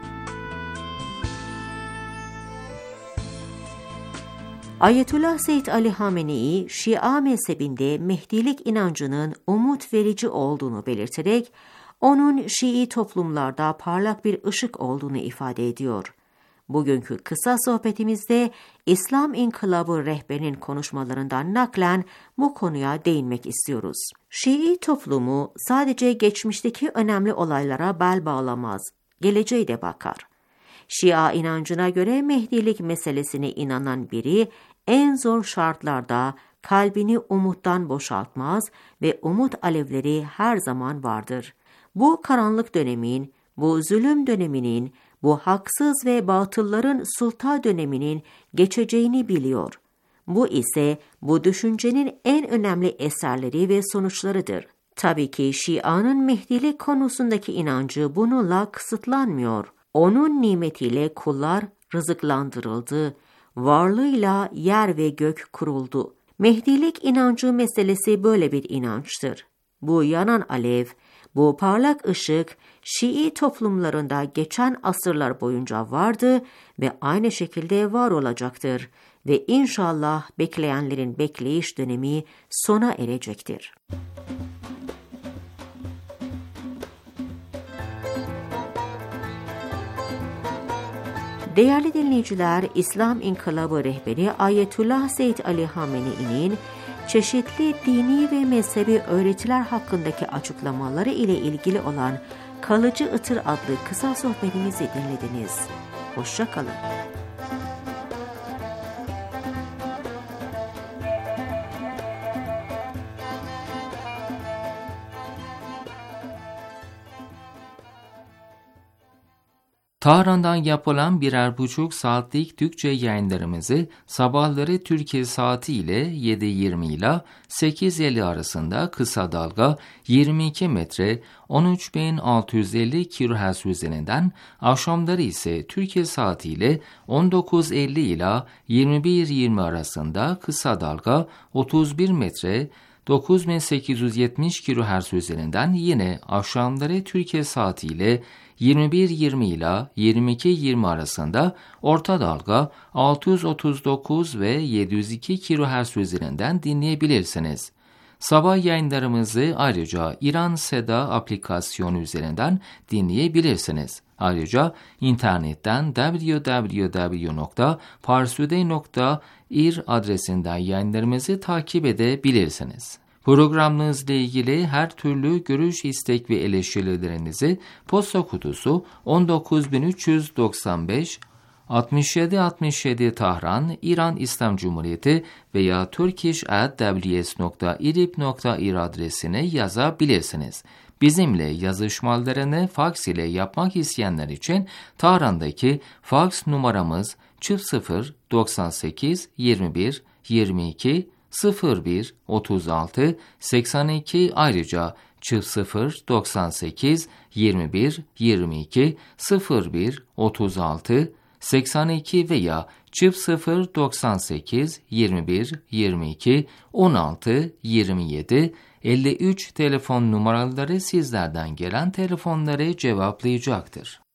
Ayetullah Seyyid Ali Hamenei, Şia mezhebinde Mehdilik inancının umut verici olduğunu belirterek, onun Şii toplumlarda parlak bir ışık olduğunu ifade ediyor. Bugünkü kısa sohbetimizde İslam İnkılabı rehberinin konuşmalarından naklen bu konuya değinmek istiyoruz. Şii toplumu sadece geçmişteki önemli olaylara bel bağlamaz, geleceğe de bakar. Şia inancına göre Mehdilik meselesine inanan biri en zor şartlarda kalbini umuttan boşaltmaz ve umut alevleri her zaman vardır. Bu karanlık dönemin, bu zulüm döneminin, bu haksız ve batılların sulta döneminin geçeceğini biliyor. Bu ise bu düşüncenin en önemli eserleri ve sonuçlarıdır. Tabii ki Şia'nın Mehdilik konusundaki inancı bununla kısıtlanmıyor. Onun nimetiyle kullar rızıklandırıldı, varlığıyla yer ve gök kuruldu. Mehdilik inancı meselesi böyle bir inançtır. Bu yanan alev, bu parlak ışık Şii toplumlarında geçen asırlar boyunca vardı ve aynı şekilde var olacaktır ve inşallah bekleyenlerin bekleyiş dönemi sona erecektir. Değerli dinleyiciler, İslam İnkılabı rehberi Ayetullah Seyyid Ali Hamenei'nin çeşitli dini ve mezhebi öğretiler hakkındaki açıklamaları ile ilgili olan Kalıcı Itır adlı kısa sohbetimizi dinlediniz. Hoşça kalın. Tahran'dan yapılan birer buçuk saatlik Türkçe yayınlarımızı sabahları Türkiye saati ile yedi yirmi ile sekiz elli arasında kısa dalga yirmi iki metre on üç bin altı yüz elli kilohertz üzerinden, akşamları ise Türkiye saati ile on dokuz elli ile yirmi bir yirmi arasında kısa dalga otuz bir metre dokuz bin sekiz yüz yetmiş kilohertz üzerinden, yine akşamları Türkiye saati ile yirmi bir yirmi ile yirmi iki yirmi arasında orta dalga altı yüz otuz dokuz ve yedi yüz iki kilohertz üzerinden dinleyebilirsiniz. Sabah yayınlarımızı ayrıca İran Seda aplikasyonu üzerinden dinleyebilirsiniz. Ayrıca internetten double-u double-u double-u nokta parstoday nokta ir adresinden yayınlarımızı takip edebilirsiniz. Programımızla ilgili her türlü görüş, istek ve eleştirilerinizi posta kutusu on dokuz bin üç yüz doksan beş altmış yedi altmış yedi Tahran, İran İslam Cumhuriyeti veya turkish at w s nokta irib nokta ir adresine yazabilirsiniz. Bizimle yazışmalarını faks ile yapmak isteyenler için Tahran'daki faks numaramız çift sıfır doksan sekiz yirmi bir yirmi iki sıfır bir otuz altı seksen iki, ayrıca çift sıfır doksan sekiz yirmi bir yirmi iki sıfır bir otuz altı seksen iki veya çift sıfır doksan sekiz yirmi bir yirmi iki on altı yirmi yedi elli üç telefon numaraları sizlerden gelen telefonları cevaplayacaktır.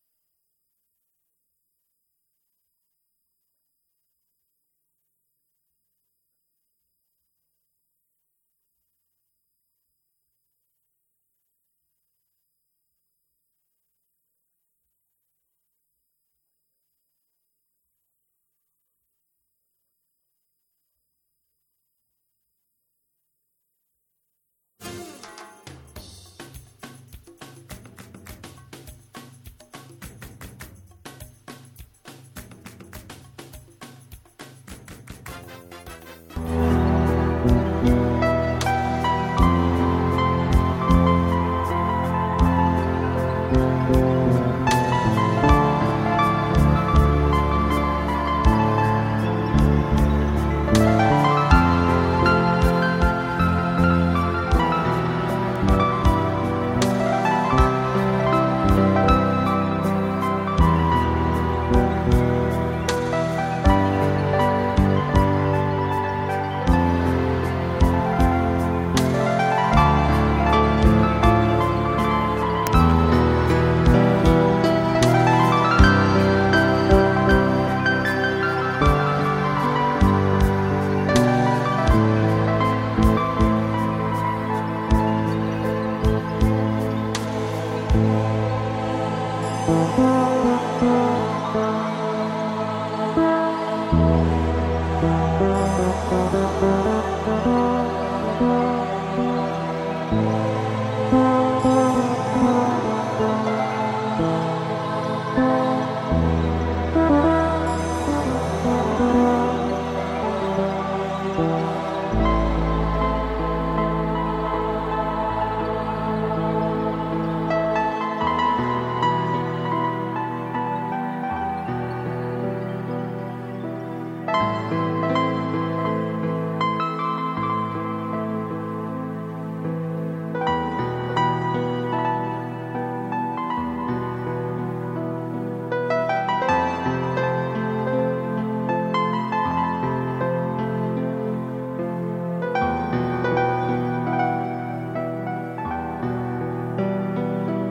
Müzik